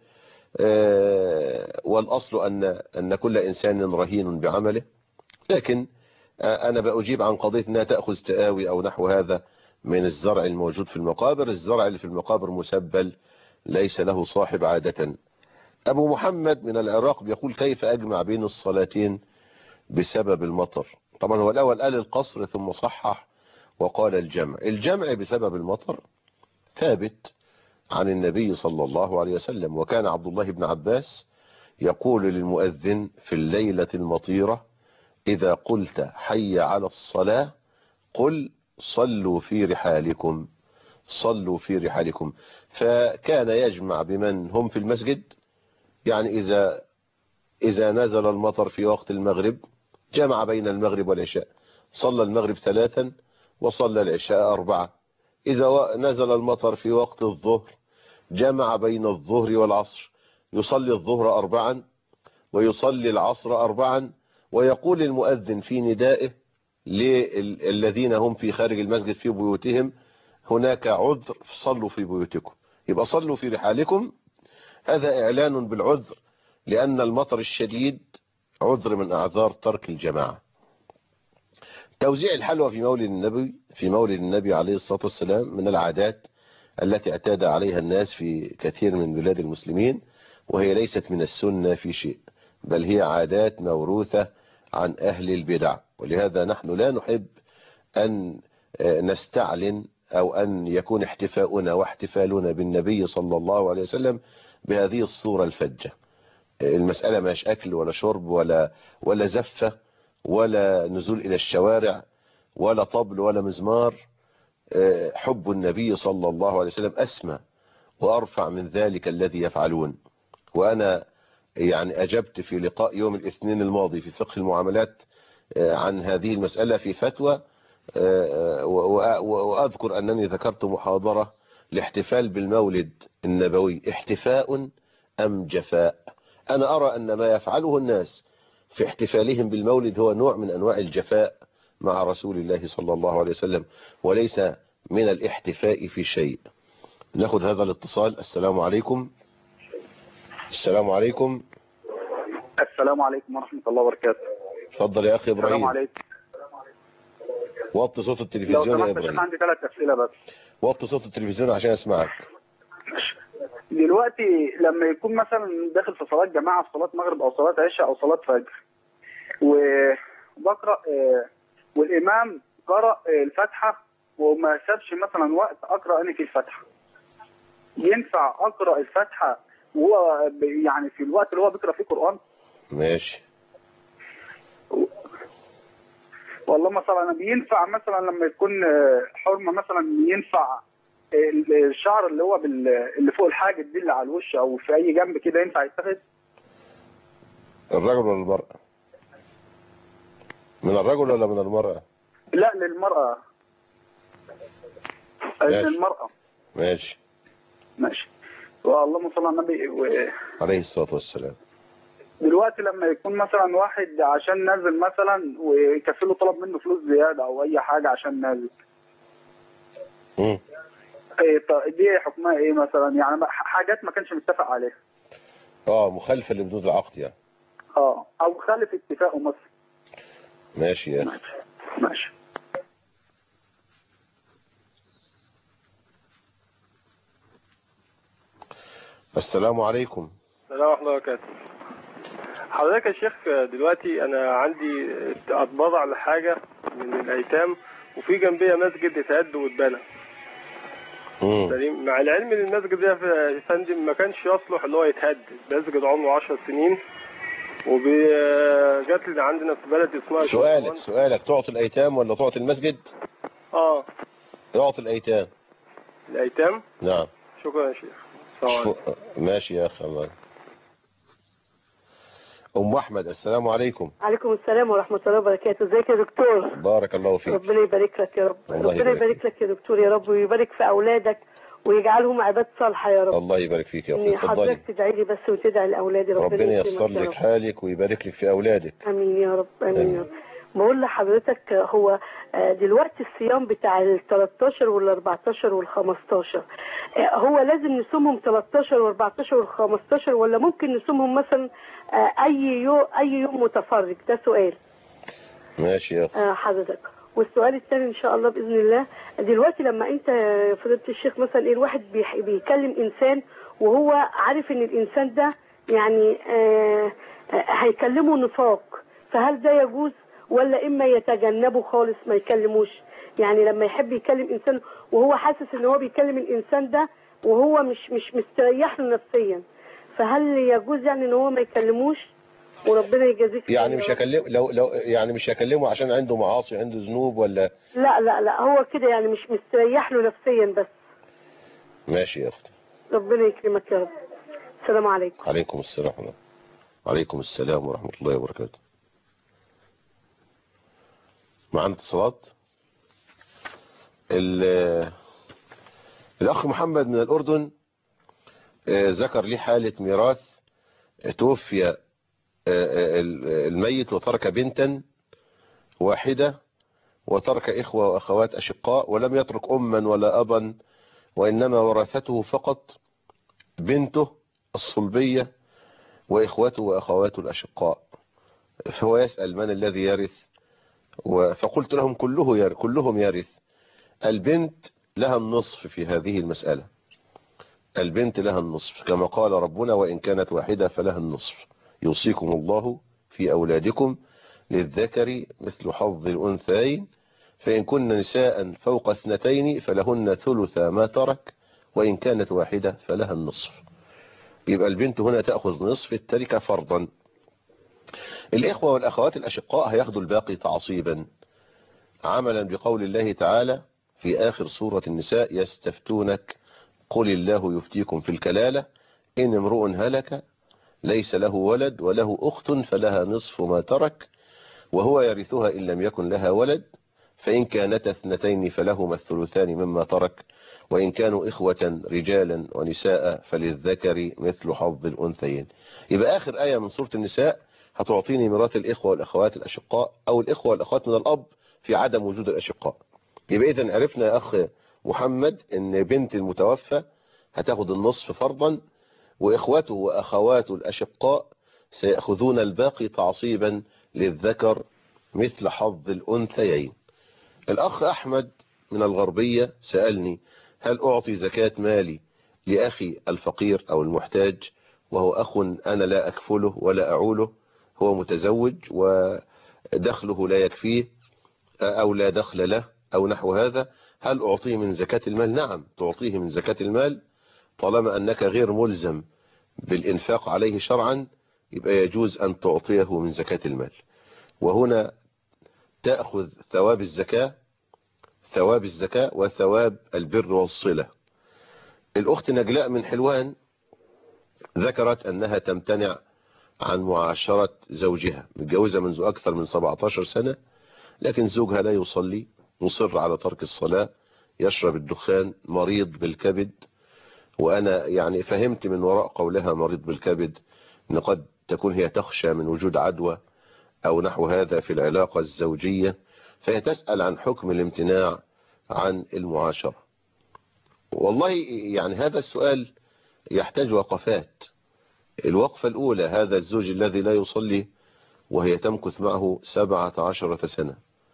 والأصل أن كل إنسان رهين بعمله. لكن أنا بأجيب عن قضية أنها تأخذ تآوي أو نحو هذا من الزرع الموجود في المقابر. الزرع اللي في المقابر مسبل ليس له صاحب عادة. أبو محمد من العراق بيقول كيف أجمع بين الصلاتين بسبب المطر؟ طبعا هو الأول قال القصر ثم صحح وقال الجمع بسبب المطر ثابت عن النبي صلى الله عليه وسلم. وكان عبد الله بن عباس يقول للمؤذن في الليلة المطيرة إذا قلت حي على الصلاة قل صلوا في رحالكم، صلوا في رحالكم. فكان يجمع بمن هم في المسجد، يعني إذا نزل المطر في وقت المغرب جمع بين المغرب والعشاء، صلى المغرب 3 وصلى العشاء 4. إذا نزل المطر في وقت الظهر جمع بين الظهر والعصر، يصلي الظهر 4 ويصلي العصر 4، ويقول المؤذن في ندائه للذين هم في خارج المسجد في بيوتهم هناك عذر صلوا في بيوتكم. يبقى صلوا في رحالكم، هذا إعلان بالعذر، لأن المطر الشديد عذر من أعذار ترك الجماعة. توزيع الحلوى في مولد النبي عليه الصلاة والسلام من العادات التي اعتاد عليها الناس في كثير من بلاد المسلمين، وهي ليست من السنة في شيء، بل هي عادات موروثة عن أهل البدع. ولهذا نحن لا نحب أن نستعلن أو أن يكون احتفاؤنا واحتفالنا بالنبي صلى الله عليه وسلم بهذه الصورة الفجة. المسألة ماش أكل ولا شرب ولا زفة ولا نزول إلى الشوارع ولا طبل ولا مزمار. حب النبي صلى الله عليه وسلم أسمى وأرفع من ذلك الذي يفعلون. وأنا يعني أجبت في لقاء يوم الاثنين الماضي في فقه المعاملات عن هذه المسألة في فتوى، وأذكر أنني ذكرت محاضرة الاحتفال بالمولد النبوي احتفاء أم جفاء. أنا أرى أن ما يفعله الناس في احتفالهم بالمولد هو نوع من أنواع الجفاء مع رسول الله صلى الله عليه وسلم، وليس من الاحتفاء في شيء. ناخذ هذا الاتصال. السلام عليكم. السلام عليكم. السلام عليكم ورحمة الله وبركاته. اتفضل يا أخي إبراهيم. السلام عليكم. وطي صوت التلفزيون لو يا سمحت إبراهيم. عندي 3 أسئلة بس. وطي صوت التلفزيون عشان أسمعك. دلوقتي لما يكون مثلا داخل في صلاة جماعة، في صلاة مغرب أو صلاة عشاء أو صلاة فجر، وبقرأ والإمام قرأ الفاتحة وما سابش مثلا وقت أقرأ أنا في الفاتحة، ينفع أقرأ الفاتحة وهو يعني في الوقت اللي هو بيقرأ فيه قرآن؟ ماشي. والله مثلا بينفع مثلا لما يكون حرمة مثلا ينفع الشعر اللي هو اللي فوق الحاجب دي اللي على الوش او في اي جنب كده ينفع يتاخد؟ الرجل ولا المرأة؟ من الرجل ولا من المرأة؟ لا للمرأة. للمرأة. ماشي. ماشي. واللهم صل على النبي عليه الصلاة والسلام. دلوقتي لما يكون مثلا واحد عشان نازل مثلا ويكفله طلب منه فلوس زيادة او اي حاجة عشان نازل، دي حكمها ايه مثلا؟ يعني حاجات ما كانش متفق عليها. مخالفة لبنود العقد يعني. او خالف اتفاقه مثلا. ماشي يا اخي. ماشي. السلام عليكم. السلام ورحمة الله وبركاته. حضرتك يا شيخ دلوقتي انا عندي اتبرع لحاجة من الايتام وفي جنبية مسجد اتهد واتبنى. مع العلم ان المسجد ده يا فندم ما كانش يصلح اللي هو يتهد، مسجد عمره 10 سنين، وجات لي عندنا في بلد اسمها سؤالك تعطي الايتام ولا تعطي المسجد؟ تعطي الايتام. الايتام؟ نعم. شكرا يا شيخ. ماشي يا اخي. الله. ام احمد السلام عليكم. عليكم السلام ورحمه الله وبركاته. ازيك يا دكتور؟ بارك الله فيك. ربنا يبارك لك يا رب. ربنا يبارك لك يا دكتور يا رب، ويبارك في اولادك ويجعلهم عباد صالحه يا رب. الله يبارك فيك يا اخي. اتفضلي. حضرتك تدعي لي بس وتدعي لاولادي ربنا ييسر لك حالك ويبارك لك في اولادك. امين يا رب. امين يا رب. بقول لحضرتك هو دلوقتي الصيام بتاع ال 13 وال 14 وال 15 هو لازم نصومهم 13 وال 14 وال 15 ولا ممكن نصومهم مثلا اي يوم متفرج؟ ده سؤال. ماشي يا اخي. حضرتك. والسؤال الثاني ان شاء الله باذن الله، دلوقتي لما انت فضيله الشيخ مثلا الواحد بيكلم انسان وهو عارف ان الانسان ده يعني هيكلمه نفاق، فهل ده يجوز ولا إما يتجنبه خالص ما يكلموش؟ يعني لما يحب يكلم إنسان وهو حاسس إن هو بيكلم الإنسان ده وهو مش مستريح له نفسيا، فهل يجوز يعني إن هو ما يكلموش وربنا يجازيك؟ يعني مش هكلم لو يعني مش هكلمه عشان عنده معاصي عنده ذنوب ولا؟ لا هو كده يعني مش مستريح له نفسيا بس. ماشي يا اختي، ربنا يكرمك يا رب. السلام عليكم. عليكم السلام ورحمة الله. عليكم السلام ورحمة الله وبركاته. معنا اتصالات. الأخ محمد من الأردن ذكر لي حالة ميراث. توفي الميت وترك بنتا واحدة وترك إخوة وأخوات أشقاء ولم يترك أما ولا أبا، وإنما ورثته فقط بنته الصلبية وإخوته وأخواته الأشقاء. فهو يسأل من الذي يرث، فقلت لهم كلهم يرث. البنت لها النصف في هذه المسألة، البنت لها النصف كما قال ربنا وإن كانت واحدة فلها النصف. يوصيكم الله في أولادكم للذكر مثل حظ الأنثيين فإن كن نساء فوق 2 فلهن ثلث ما ترك وإن كانت واحدة فلها النصف. يبقى البنت هنا تأخذ نصف التركة فرضا. الإخوة والأخوات الأشقاء هياخدوا الباقي تعصيبا عملا بقول الله تعالى في آخر سورة النساء يستفتونك قل الله يفتيكم في الكلالة إن امرؤ هلك ليس له ولد وله أخت فلها نصف ما ترك وهو يرثها إن لم يكن لها ولد فإن كانتا 2 فلهما الثلثان مما ترك وإن كانوا إخوة رجالا ونساء فللذكر مثل حظ الأنثيين. يبقى آخر آية من سورة النساء هتعطيني ميراث الإخوة والأخوات الأشقاء أو الإخوة والأخوات من الأب في عدم وجود الأشقاء. يبقى إذن عرفنا يا أخ محمد إن بنت المتوفى هتاخد النصف فرضا وإخوته وأخواته الأشقاء سيأخذون الباقي تعصيبا للذكر مثل حظ الأنثيين. الأخ أحمد من الغربية سألني هل أعطي زكاة مالي لأخي الفقير أو المحتاج وهو أخ أنا لا أكفله ولا أعوله، هو متزوج ودخله لا يكفيه أو لا دخل له أو نحو هذا، هل أعطيه من زكاة المال؟ نعم تعطيه من زكاة المال طالما أنك غير ملزم بالإنفاق عليه شرعا، يبقى يجوز أن تعطيه من زكاة المال. وهنا تأخذ ثواب الزكاة وثواب البر والصلة. الأخت نجلاء من حلوان ذكرت أنها تمتنع عن معاشرة زوجها، متجوزة منذ أكثر من 17 سنة، لكن زوجها لا يصلي، مصر على ترك الصلاة، يشرب الدخان، مريض بالكبد. وأنا يعني فهمت من وراء قولها مريض بالكبد أن قد تكون هي تخشى من وجود عدوى أو نحو هذا في العلاقة الزوجية، فهي تسأل عن حكم الامتناع عن المعاشرة. والله يعني هذا السؤال يحتاج وقفات. الوقفة الأولى هذا الزوج الذي لا يصلي وهي تمكث معه 17 سنة،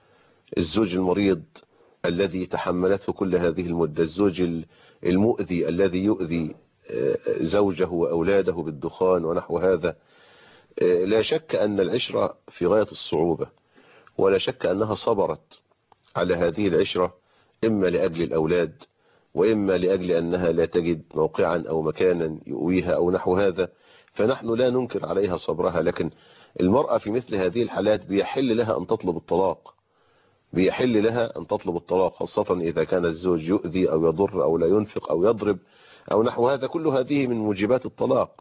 الزوج المريض الذي تحملته كل هذه المدة، الزوج المؤذي الذي يؤذي زوجه وأولاده بالدخان ونحو هذا. لا شك أن العشرة في غاية الصعوبة، ولا شك أنها صبرت على هذه العشرة إما لأجل الأولاد وإما لأجل أنها لا تجد موقعا أو مكانا يؤويها أو نحو هذا، فنحن لا ننكر عليها صبرها. لكن المرأة في مثل هذه الحالات بيحل لها أن تطلب الطلاق، بيحل لها أن تطلب الطلاق، خاصة إذا كان الزوج يؤذي أو يضر أو لا ينفق أو يضرب أو نحو هذا، كل هذه من موجبات الطلاق.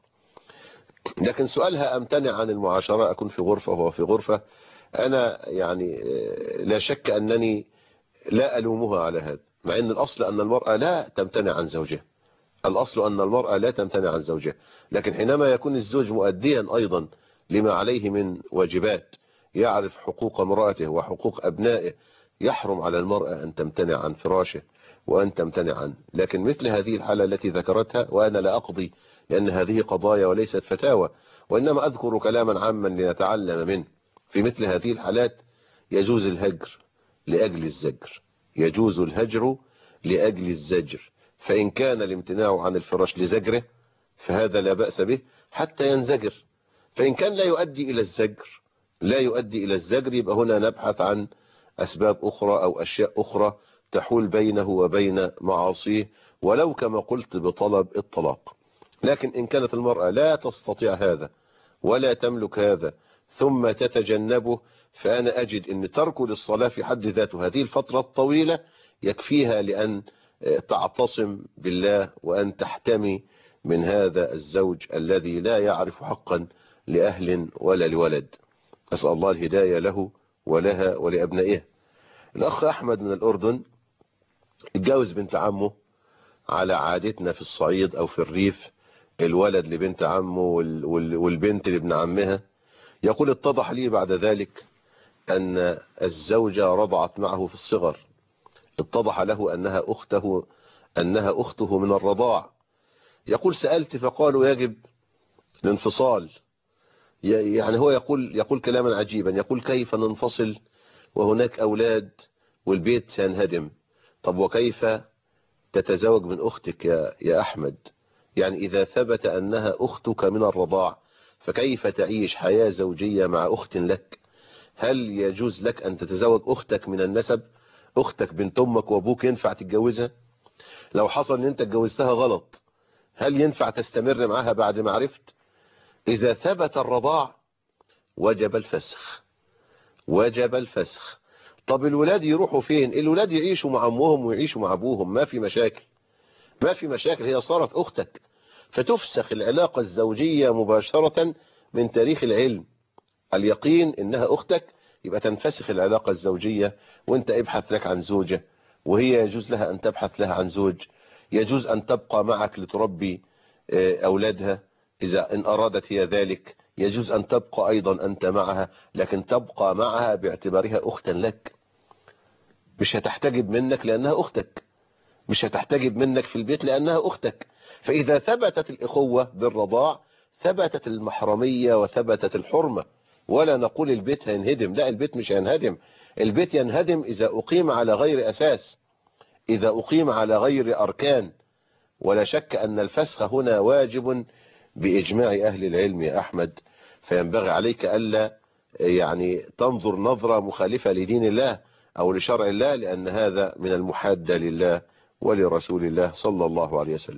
لكن سؤالها أمتنع عن المعاشرة، أكون في غرفة وهو في غرفة، أنا يعني لا شك أنني لا ألومها على هذا، مع أن الأصل أن المرأة لا تمتنع عن زوجها، الأصل أن المرأة لا تمتنع عن زوجها. لكن حينما يكون الزوج مؤديا أيضا لما عليه من واجبات، يعرف حقوق امرأته وحقوق أبنائه، يحرم على المرأة أن تمتنع عن فراشه وأن تمتنع عنه. لكن مثل هذه الحالة التي ذكرتها، وأنا لا أقضي لأن هذه قضايا وليست فتاوى، وإنما أذكر كلاما عاما لنتعلم منه، في مثل هذه الحالات يجوز الهجر لأجل الزجر، يجوز الهجر لأجل الزجر. فإن كان الامتناع عن الفراش لزجره فهذا لا بأس به حتى ينزجر، فإن كان لا يؤدي إلى الزجر لا يؤدي إلى الزجر، يبقى هنا نبحث عن أسباب أخرى أو أشياء أخرى تحول بينه وبين معاصيه، ولو كما قلت بطلب الطلاق. لكن إن كانت المرأة لا تستطيع هذا ولا تملك هذا ثم تتجنبه، فأنا أجد أن تركه للصلاة في حد ذاته هذه الفترة الطويلة يكفيها لأن تعتصم بالله وأن تحتمي من هذا الزوج الذي لا يعرف حقا لأهل ولا لولد. أسأل الله الهداية له ولها ولأبنائها. الأخ أحمد من الأردن اتجوز بنت عمه على عادتنا في الصعيد أو في الريف، الولد لبنت عمه والبنت لابن عمها. يقول اتضح لي بعد ذلك أن الزوجة رضعت معه في الصغر، اتضح له أنها أخته من الرضاع. يقول سألت فقالوا يجب الانفصال. يعني هو يقول كلاما عجيبا، يقول كيف ننفصل وهناك أولاد والبيت سينهدم؟ طب وكيف تتزوج من أختك يا أحمد؟ يعني إذا ثبت أنها أختك من الرضاع فكيف تعيش حياة زوجية مع أخت لك؟ هل يجوز لك أن تتزوج أختك من النسب؟ أختك بنت أمك وأبوك ينفع تتجوزها؟ لو حصل أن أنت اتجوزتها غلط هل ينفع تستمر معها بعد ما عرفت؟ إذا ثبت الرضاع وجب الفسخ، وجب الفسخ. طب الولاد يروحوا فين؟ الولاد يعيشوا مع أمهم ويعيشوا مع أبوهم، ما في مشاكل، ما في مشاكل، هي صارت أختك. فتفسخ العلاقة الزوجية مباشرة من تاريخ العلم، اليقين إنها أختك، يبقى تنفسخ العلاقة الزوجية وانت ابحث لك عن زوجة، وهي يجوز لها أن تبحث لها عن زوج، يجوز أن تبقى معك لتربي أولادها إذا إن أرادت هي ذلك، يجوز أن تبقى أيضا أنت معها، لكن تبقى معها باعتبارها أختا لك، مش هتحتجب منك لأنها أختك، مش هتحتجب منك في البيت لأنها أختك. فإذا ثبتت الإخوة بالرضاع ثبتت المحرمية وثبتت الحرمة. ولا نقول البيت هينهدم، لا، البيت مش هينهدم، البيت ينهدم إذا أقيم على غير أساس، إذا أقيم على غير أركان. ولا شك أن الفسخ هنا واجب بإجماع أهل العلم يا أحمد. فينبغي عليك ألا يعني تنظر نظرة مخالفة لدين الله أو لشرع الله، لأن هذا من المحادة لله ولرسول الله صلى الله عليه وسلم.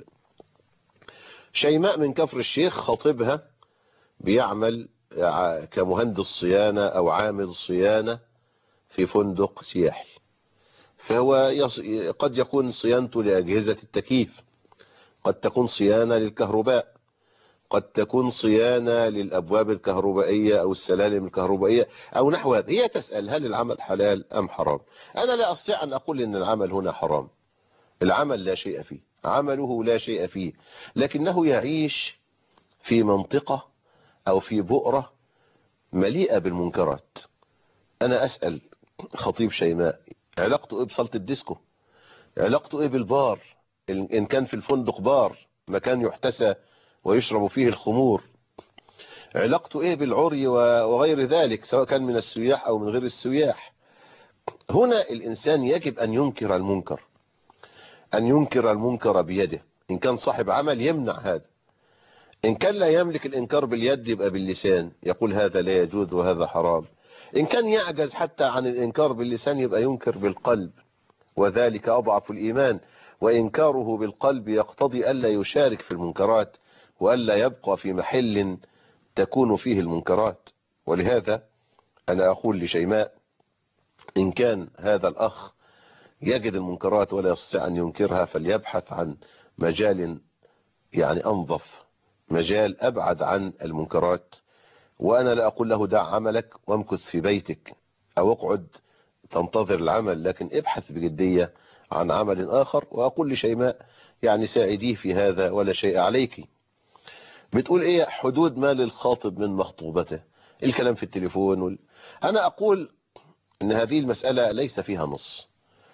شيماء من كفر الشيخ خطيبها بيعمل كمهندس صيانة أو عامل صيانة في فندق سياحي، فهو قد يكون صيانته لأجهزة التكييف، قد تكون صيانة للكهرباء، قد تكون صيانة للأبواب الكهربائية أو السلالم الكهربائية أو نحو هذا. هي تسأل هل العمل حلال أم حرام؟ أنا لا أستطيع أن أقول إن العمل هنا حرام، العمل لا شيء فيه، عمله لا شيء فيه، لكنه يعيش في منطقة أو في بؤرة مليئة بالمنكرات. أنا أسأل خطيب شيماء علاقته إيه بصالة الديسكو؟ علاقته إيه بالبار؟ إن كان في الفندق بار مكان يحتسى ويشرب فيه الخمور، علاقته إيه بالعري وغير ذلك سواء كان من السياح أو من غير السياح؟ هنا الإنسان يجب أن ينكر المنكر، أن ينكر المنكر بيده. إن كان صاحب عمل يمنع هذا، إن كان لا يملك الإنكار باليد يبقى باللسان، يقول هذا لا يجوز وهذا حرام. إن كان يعجز حتى عن الإنكار باللسان يبقى ينكر بالقلب، وذلك أضعف الإيمان. وإنكاره بالقلب يقتضي ألا يشارك في المنكرات وألا يبقى في محل تكون فيه المنكرات. ولهذا أنا أقول لشيماء إن كان هذا الأخ يجد المنكرات ولا يستطيع أن ينكرها فليبحث عن مجال يعني أنظف، مجال أبعد عن المنكرات. وأنا لا أقول له دع عملك وامكث في بيتك أو اقعد تنتظر العمل، لكن ابحث بجدية عن عمل آخر. وأقول لشيماء يعني ساعديه في هذا ولا شيء عليك. بتقول إيه حدود ما للخاطب من مخطوبته؟ الكلام في التليفون أنا أقول إن هذه المسألة ليس فيها نص،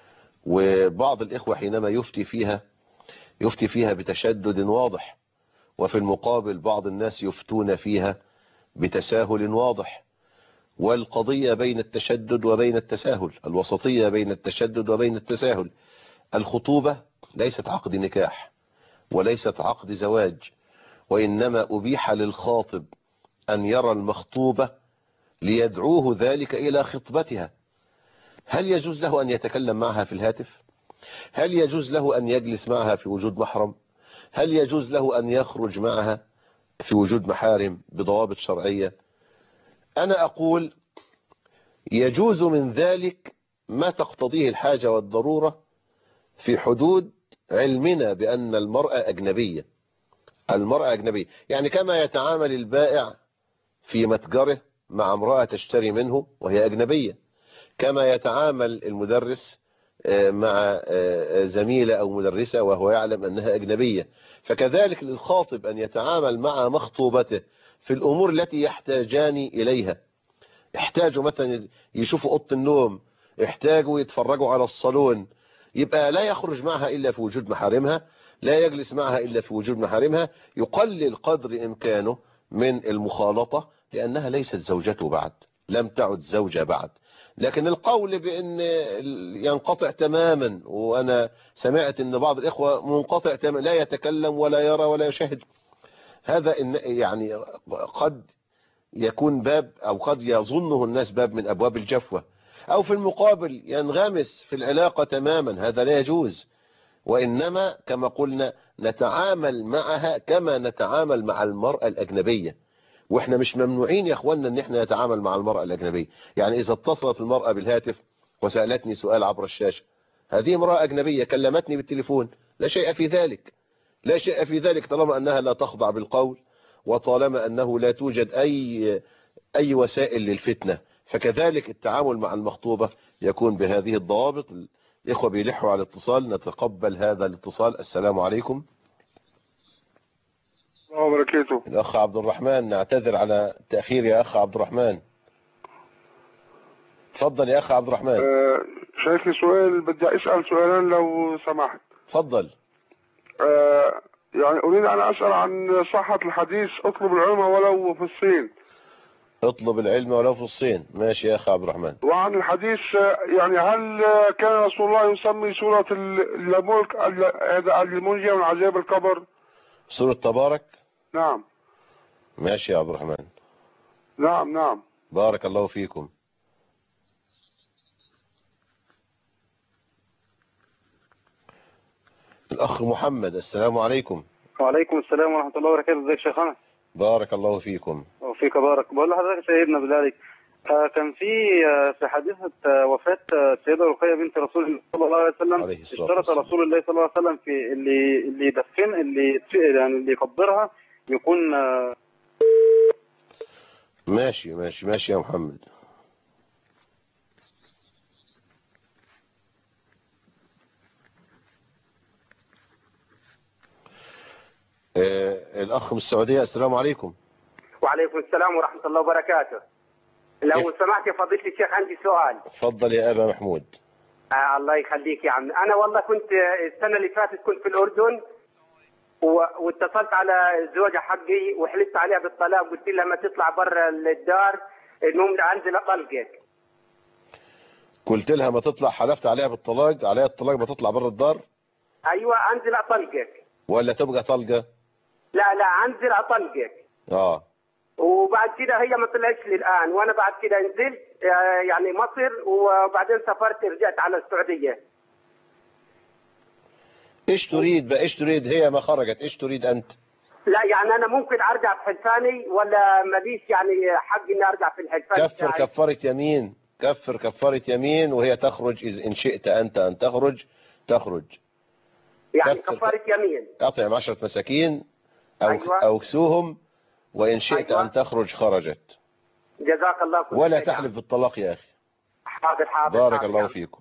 وبعض الإخوة حينما يفتي فيها بتشدد واضح، وفي المقابل بعض الناس يفتون فيها بتساهل واضح. والقضية بين التشدد وبين التساهل، الوسطية بين التشدد وبين التساهل. الخطوبة ليست عقد نكاح وليست عقد زواج، وإنما أبيح للخاطب أن يرى المخطوبة ليدعوه ذلك إلى خطبتها، هل يجوز له أن يتكلم معها في الهاتف؟ هل يجوز له أن يجلس معها في وجود محرم؟ هل يجوز له أن يخرج معها في وجود محارم بضوابط شرعية؟ أنا أقول يجوز من ذلك ما تقتضيه الحاجة والضرورة في حدود علمنا بأن المرأة أجنبية. المرأة أجنبية، يعني كما يتعامل البائع في متجره مع امرأة تشتري منه وهي أجنبية، كما يتعامل المدرس مع زميلة أو مدرسة وهو يعلم أنها أجنبية، فكذلك للخاطب أن يتعامل مع مخطوبته في الأمور التي يحتاجان إليها. يحتاجوا مثلا يشوفوا أوضة النوم، يحتاجوا يتفرجوا على الصالون، يبقى لا يخرج معها إلا في وجود محارمها، لا يجلس معها إلا في وجود محارمها، يقلل قدر إمكانه من المخالطة لأنها ليست زوجته بعد، لم تعد زوجة بعد. لكن القول بأن ينقطع تماما، وأنا سمعت أن بعض الإخوة منقطع تماما لا يتكلم ولا يرى ولا يشاهد، هذا يعني قد يكون باب أو قد يظنه الناس باب من أبواب الجفوة، أو في المقابل ينغمس في العلاقة تماما، هذا لا يجوز. وإنما كما قلنا نتعامل معها كما نتعامل مع المرأة الأجنبية، واحنا مش ممنوعين يا اخوانا ان احنا نتعامل مع المرأة الأجنبية. يعني إذا اتصلت المرأة بالهاتف وسألتني سؤال عبر الشاشة، هذه امرأة أجنبية كلمتني بالتليفون، لا شيء في ذلك، لا شيء في ذلك طالما أنها لا تخضع بالقول، وطالما أنه لا توجد أي وسائل للفتنة. فكذلك التعامل مع المخطوبة يكون بهذه الضوابط. الإخوة بيلحوا على الاتصال، نتقبل هذا الاتصال. السلام عليكم. الله وبركاته. الأخ عبد الرحمن، نعتذر على التأخير يا أخ عبد الرحمن. تفضل يا أخ عبد الرحمن. شايف سؤال، بدي أسأل سؤالين لو سمحت. تفضل. يعني أريد أن أسأل عن صحة الحديث اطلب العلم ولو في الصين. اطلب العلم ولو في الصين، ماشي يا أخ عبد الرحمن. وعن الحديث يعني هل كان رسول الله يسمي سورة الملك المنجية من عذاب القبر؟ سورة تبارك؟ نعم. ماشي يا عبد الرحمن. نعم. بارك الله فيكم. الأخ محمد، السلام عليكم. وعليكم السلام ورحمة الله وبركاته. ازيك شيخنا؟ بارك الله فيكم. وفيك بارك. بقول لحضرتك سيدنا بذلك كان في حادثة وفاة السيدة رقية بنت رسول الله صلى الله عليه وسلم، اشترط رسول الله صلى الله عليه وسلم في اللي يدفن اللي يقبرها يكون ماشي يا محمد. الأخ من السعودية، السلام عليكم. وعليكم السلام ورحمة الله وبركاته. لو سمحت يا فضيلة الشيخ عندي سؤال. تفضل يا أبا محمود. الله يخليك يا عم. أنا والله كنت السنة اللي فاتت كنت في الأردن واتصلت على الزوجة حقي وحلفت عليها بالطلاق، قلت لها ما تطلع برا الدار المهم أنزل أطلقك. قلت لها ما تطلع، حلفت عليها بالطلاق، عليها الطلاق ما تطلع برا الدار؟ أيوة أنزل أطلقك. ولا تبقى طلقة؟ لا أنزل أطلقك. وبعد كده هي ما طلعتش لي الآن، وأنا بعد كده نزلت يعني مصر وبعدين سافرت رجعت على السعودية. إيش تريد بقى؟ إيش تريد؟ هي ما خرجت، إيش تريد أنت؟ لا يعني أنا ممكن أرجع في حلفاني ولا ماليش يعني حق إني أرجع في الحلفان؟ كفر كفارة يمين، كفر كفارة يمين وهي تخرج. إن شئت أنت أن تخرج. يعني كفارة يمين. أطعم 10 مساكين أو اكسوهم، وإن شئت أن تخرج خرجت. جزاك الله خير. ولا تحلف بالطلاق يا أخي. حاضر. بارك الله فيكم.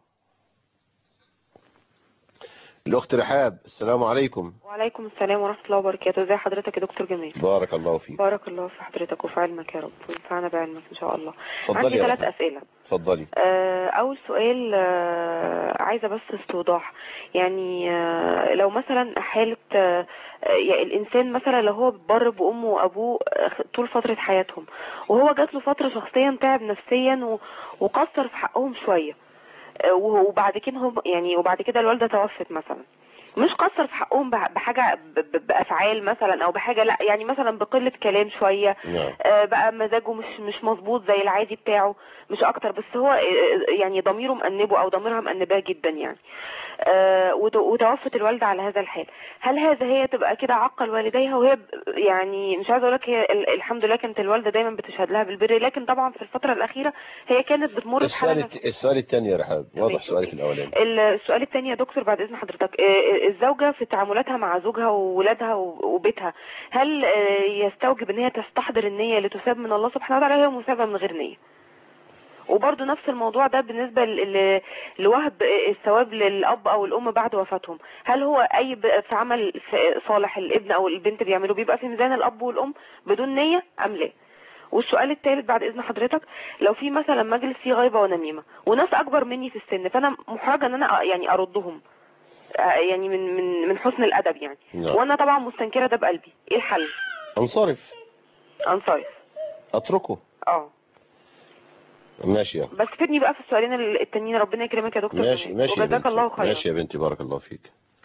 الأخت رحاب، السلام عليكم. وعليكم السلام ورحمة الله وبركاته. ازي حضرتك يا دكتور جميل؟ بارك الله فيك. بارك الله في حضرتك وفي علمك يا رب، وينفعنا بعلمك إن شاء الله. عندي 3 أسئلة. اتفضلي. أول سؤال عايزة بس استوضاح، يعني لو مثلا حالة يعني الإنسان مثلا لو هو بر بأمه وأبوه طول فترة حياتهم، وهو جات له فترة شخصيا تعب نفسيا وقصر في حقهم شوية، وبعد كده وبعد كده الوالدة توفت مثلا، مش قصر في حقهم بحاجة بأفعال مثلا او بحاجة، لا يعني مثلا بقلة كلام شوية. بقى مزاجه مش مظبوط زي العادي بتاعه، مش اكتر. بس هو يعني ضميره مأنبه او ضميرها مأنباه جدا يعني. وتوفت الوالدة على هذا الحال. هل هي تبقى كده عقل والديها؟ وهي يعني مش عايزه اقول لك، هي الحمد لله كانت الوالده دايما بتشهد لها بالبر، لكن طبعا في الفتره الاخيره هي كانت بتمر بحاله. السؤال الثاني يا رحاب، واضح سؤالك الاولاني. السؤال الثاني يا دكتور بعد اذن حضرتك، الزوجه في تعاملاتها مع زوجها وولادها وبيتها، هل يستوجب ان هي تستحضر النيه لتثاب من الله سبحانه وتعالى، هي مثابه من غير نيه؟ وبرضه نفس الموضوع ده بالنسبة لوهب الثواب للأب أو الأم بعد وفاتهم، هل هو أي في عمل صالح الابن أو البنت بيعمله بيبقى في ميزان الأب والأم بدون نية أم لا؟ والسؤال الثالث بعد إذن حضرتك، لو في مثلا مجلس فيه غيبة ونميمة وناس أكبر مني في السن، فأنا محرجة إن أنا يعني أردهم يعني من حسن الأدب يعني. وأنا طبعا مستنكرة ده بقلبي، إيه الحل؟ أنصرف. أتركه. ماشي يا بس فدني بقى في السؤالين التانيين، ربنا يكرمك يا دكتور. ماشي وجزاك الله خيرا. ماشي يا بنتي، بارك الله فيك.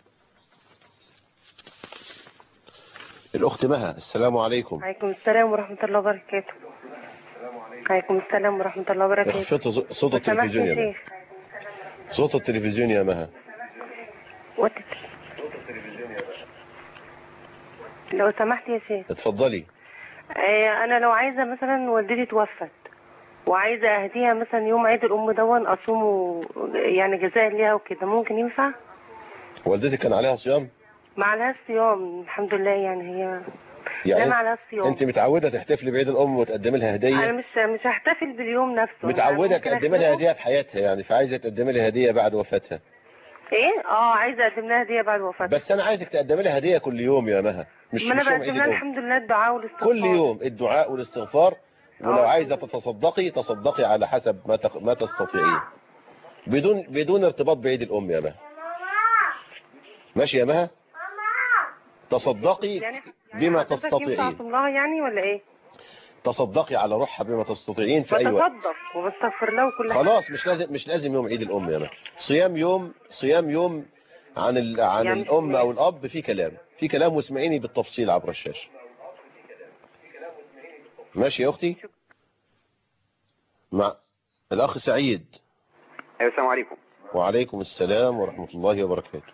الأخت مها، السلام عليكم. وعليكم السلام ورحمة الله وبركاته. وعليكم السلام ورحمة الله وبركاته. اخفض صوت التلفزيون يا مها. صوت التلفزيون يا مها. لو سمحت يا شيخ. اتفضلي. أنا لو عايزة مثلا والدتي توفت وعايزة أهديها مثلا يوم عيد الأم دون أصومه يعني جزاء ليها وكده، ممكن ينفع؟ والدتك كان عليها صيام؟ ما عليها صيام الحمد لله، يعني هي يعني عليها صيام. أنت متعودة تحتفلي بعيد الأم وتقدمي لها هدية؟ أنا مش هحتفل باليوم نفسه. متعودة تقدمي لها هدية في حياتها يعني، فعايزة تقدمي لها هدية بعد وفاتها. إيه؟ عايزة أقدم لها هدية بعد وفاتها. بس أنا عايزك تقدمي لها هدية كل يوم يا مها، ما أنا بقدم لها الحمد لله الدعاء والاستغفار كل يوم، الدعاء والاستغفار. ولو عايزة تصدقي على حسب ما تستطيعين، بدون ارتباط بعيد الأم يا مها. ماشي يا مها؟ تصدقي بما تستطيعين. الله يعني ولا ايه؟ تصدقي على روحها بما تستطيعين في اي وقت. بتصدق وبستغفر له وكل حاجه. خلاص مش لازم يوم عيد الام يا مها. صيام يوم عن يعني الام او الاب في كلام واسمعيني بالتفصيل عبر الشاشه. ماشي يا اختي؟ مع الاخ سعيد. ايوه السلام عليكم. وعليكم السلام ورحمه الله وبركاته.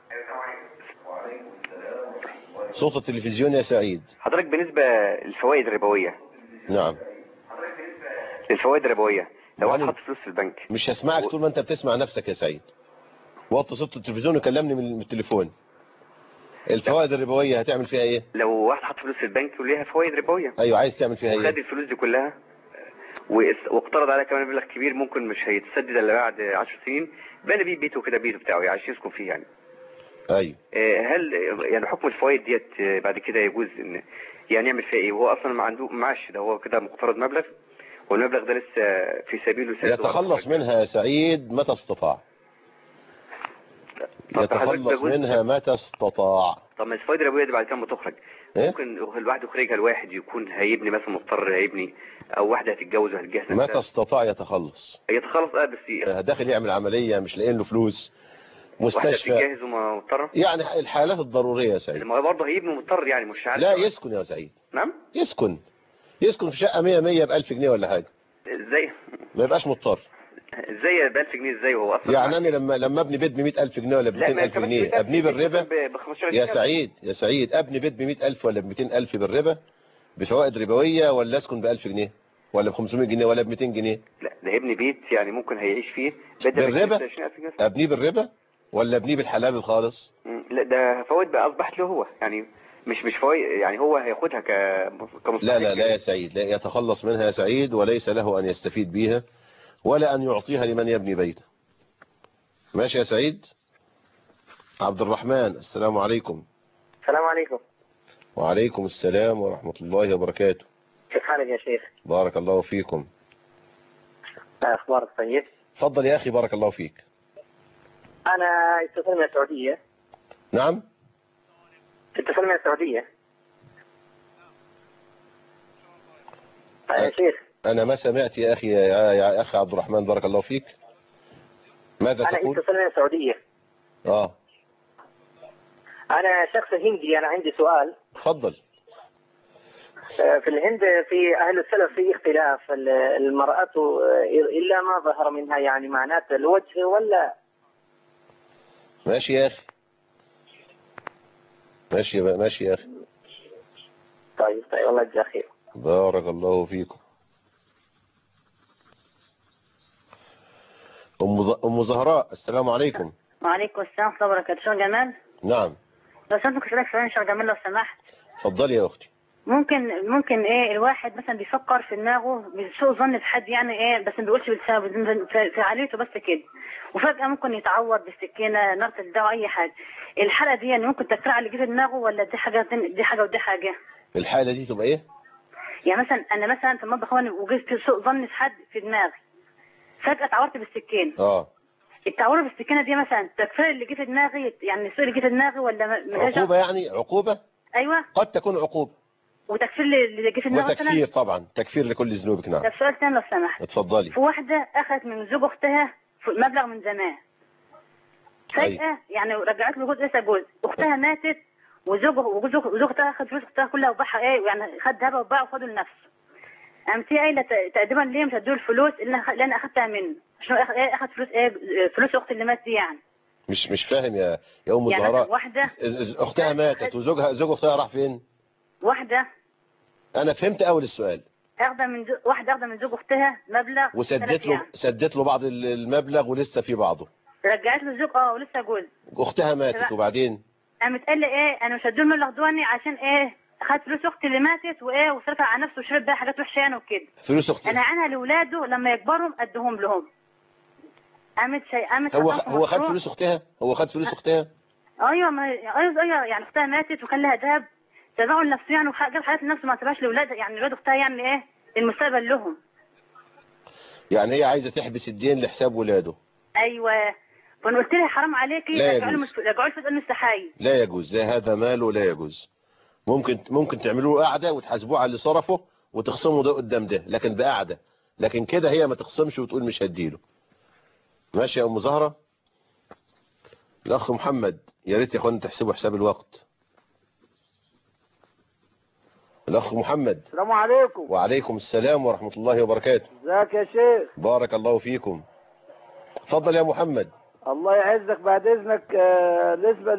صوت التلفزيون يا سعيد. حضرتك بالنسبة للفوائد الربوية. نعم. الفوائد الربوية لو واحد حط فلوس في البنك. مش هسمعك طول ما انت بتسمع نفسك يا سعيد. وطي صوت التلفزيون وكلمني من التليفون. الفوائد الربوية هتعمل فيها ايه؟ لو واحد حط فلوس في البنك وليها فوائد ربوية. ايوه، عايز تعمل فيها ايه؟ وخد الفلوس دي كلها واقترض عليها كمان مبلغ كبير ممكن مش هيتسدد الا بعد 10 سنين، بنى بيه بيته كده، بيته بتاعه يعني يسكن فيه يعني. ايوه. هل يعني حكم الفوائد ديت بعد كده يجوز ان يعني يعمل فيها ايه وهو اصلا ما عنده معاش؟ ده هو كده مقترض مبلغ والمبلغ ده لسه في سبيله يتخلص منها يا سعيد متى استطاع. يتخلص منها متى استطاع. طب ما الفوائد الربويه دي بعد كده تخرج ممكن الواحد يخرجها الواحد يكون هيبني مثلا مضطر هيبني او واحده هتتجوز وهتجهز متى استطاع يتخلص بس داخل يعمل عمليه مش لاقيين له فلوس، مستشفى جاهز ومضطر يعني الحالات الضروريه يا سعيد. ما برضه هيبني مضطر يعني مش عارف. لا يسكن يا سعيد. نعم يسكن في شقه 100 ب 1000 جنيه ولا حاجه. ازاي ما يبقاش مضطر؟ ازاي ب 1000 جنيه ازاي وهو اصلا يعني انا لما ابني بيت ب 100000 جنيه ولا ب 200000 جنيه ابنيه بالربا يا سعيد ابني بيت ب 100000 ولا ب 200000 بالربا بفوائد ربويه، ولا اسكن ب 1000 جنيه ولا ب 500 جنيه ولا ب 200 جنيه؟ لا ده ابني بيت يعني ممكن هيعيش فيه بالربا. ابنيه بالربا ولا ابنيه بالحلال الخالص؟ لا ده فوائد بقى اصبحت له هو يعني مش فوائد يعني هو هياخدها كمستحق. لا يا سعيد، لا يتخلص منها يا سعيد، وليس له ان يستفيد بها ولا ان يعطيها لمن يبني بيته. ماشي يا سعيد؟ عبد الرحمن، السلام عليكم. السلام عليكم. وعليكم السلام ورحمة الله وبركاته. كيف حالك يا شيخ؟ بارك الله فيكم. أخبارك طيب؟ تفضل يا أخي، بارك الله فيك. أنا اتصل من السعودية. نعم؟ اتصل من السعودية. يا شيخ أنا ما سمعت يا أخي يا أخي عبد الرحمن، بارك الله فيك. ماذا تقول؟ أنا اتصل من السعودية. أنا شخص هندي، أنا عندي سؤال. اتفضل. في الهند في أهل السلف في اختلاف، المرأة إلا ما ظهر منها يعني معناته الوجه ولا؟ ماشي يا أخي، ماشي يا أخي. طيب الله يجزاك خير. بارك الله فيكم. أم زهراء، السلام عليكم. وعليكم السلام ورحمة الله وبركاته. شو جمال؟ نعم. لو سمحت كنت اسالك سؤال شو جمال لو سمحت. اتفضلي يا أختي. ممكن ايه الواحد مثلا بيفكر في دماغه بسوء ظن في حد يعني ايه، بس ما بيقولش بالسبب في عقليته بس كده، وفجأة ممكن يتعور بالسكينة، نار تلدعه، أي حاجة. الحالة دي يعني ممكن تفرع اللي جه في دماغه، ولا دي حاجة ودي حاجة؟ الحالة دي تبقى ايه؟ يعني مثلا أنا مثلا في المطبخ وجدت سوء ظن في حد في دماغي، فجأة اتعورت بالسكينة. التعوير بالسكينة دي مثلا تكفير اللي جه في دماغي، يعني السوء اللي جه في دماغي، ولا عقوبة؟ يعني عقوبة؟ أيوه قد تكون عقوبة وتكفير اللي جه في دماغي مثلا. وتكفير طبعا، تكفير لكل ذنوبك. نعم. طب سؤال ثاني لو سمحت. اتفضلي. في واحدة أخذت من زوج أختها مبلغ من زمان، فجأة يعني رجعت له جزء، لسه جزء، أختها ماتت وجوز أختها أخذ فلوس أختها كلها وباعها إيه، يعني خد هبة وباع وخده لنفسه. قامت هي قايلة تقريبا ليه مش هديه الفلوس اللي أنا أخدتها منه، عشان أخذ فلوس إيه، فلوس أختي اللي مات دي يعني. مش فاهم يا أم يعني زهراء. واحدة أختها ماتت وزوج أختها راح فين؟ واحدة أنا فهمت أول السؤال. واحدة أخذ من زوج أختها مبلغ وسدت له بعض المبلغ ولسه في بعضه. رجعت له الزوج ولسه جوز. أختها ماتت وبعدين؟ قامت قال لي إيه، أنا مش هديه المبلغ دواني عشان إيه، خد فلوس أختي اللي ماتت وإيه وصرفها على نفسه وشرب بيها حاجات وحشة يعني وكده. فلوس أختي أنا عنها لأولاده لما يكبروا أديهم لهم. قامت هو خد فلوس أختها؟ أيوه يعني أختها ماتت وكان لها ذهب، تبعوا لنفسه يعني، وجاب حاجات لنفسه ما سابهاش لأولادها، يعني أولاد أختها يعني إيه المستقبل لهم. يعني هي عايزة تحبس الدين لحساب ولاده. أيوه. فأنا قلت لها حرام عليكي، رجعوا له فلوس المستحايل. لا يجوز، لا، هذا ماله لا يجوز. ممكن تعملوا له قعدة وتحاسبوه على اللي صرفه وتخصموا ده قدام ده، لكن بقعدة. لكن كده هي ما تخصمش وتقول مش هديله. ماشي يا أم زهرة. الأخ محمد، يا ريت يا اخوانا تحسبوا حساب الوقت. الأخ محمد. السلام عليكم. وعليكم السلام ورحمة الله وبركاته. ازيك يا شيخ؟ بارك الله فيكم. اتفضل يا محمد. الله يعزك. بعد إذنك بالنسبة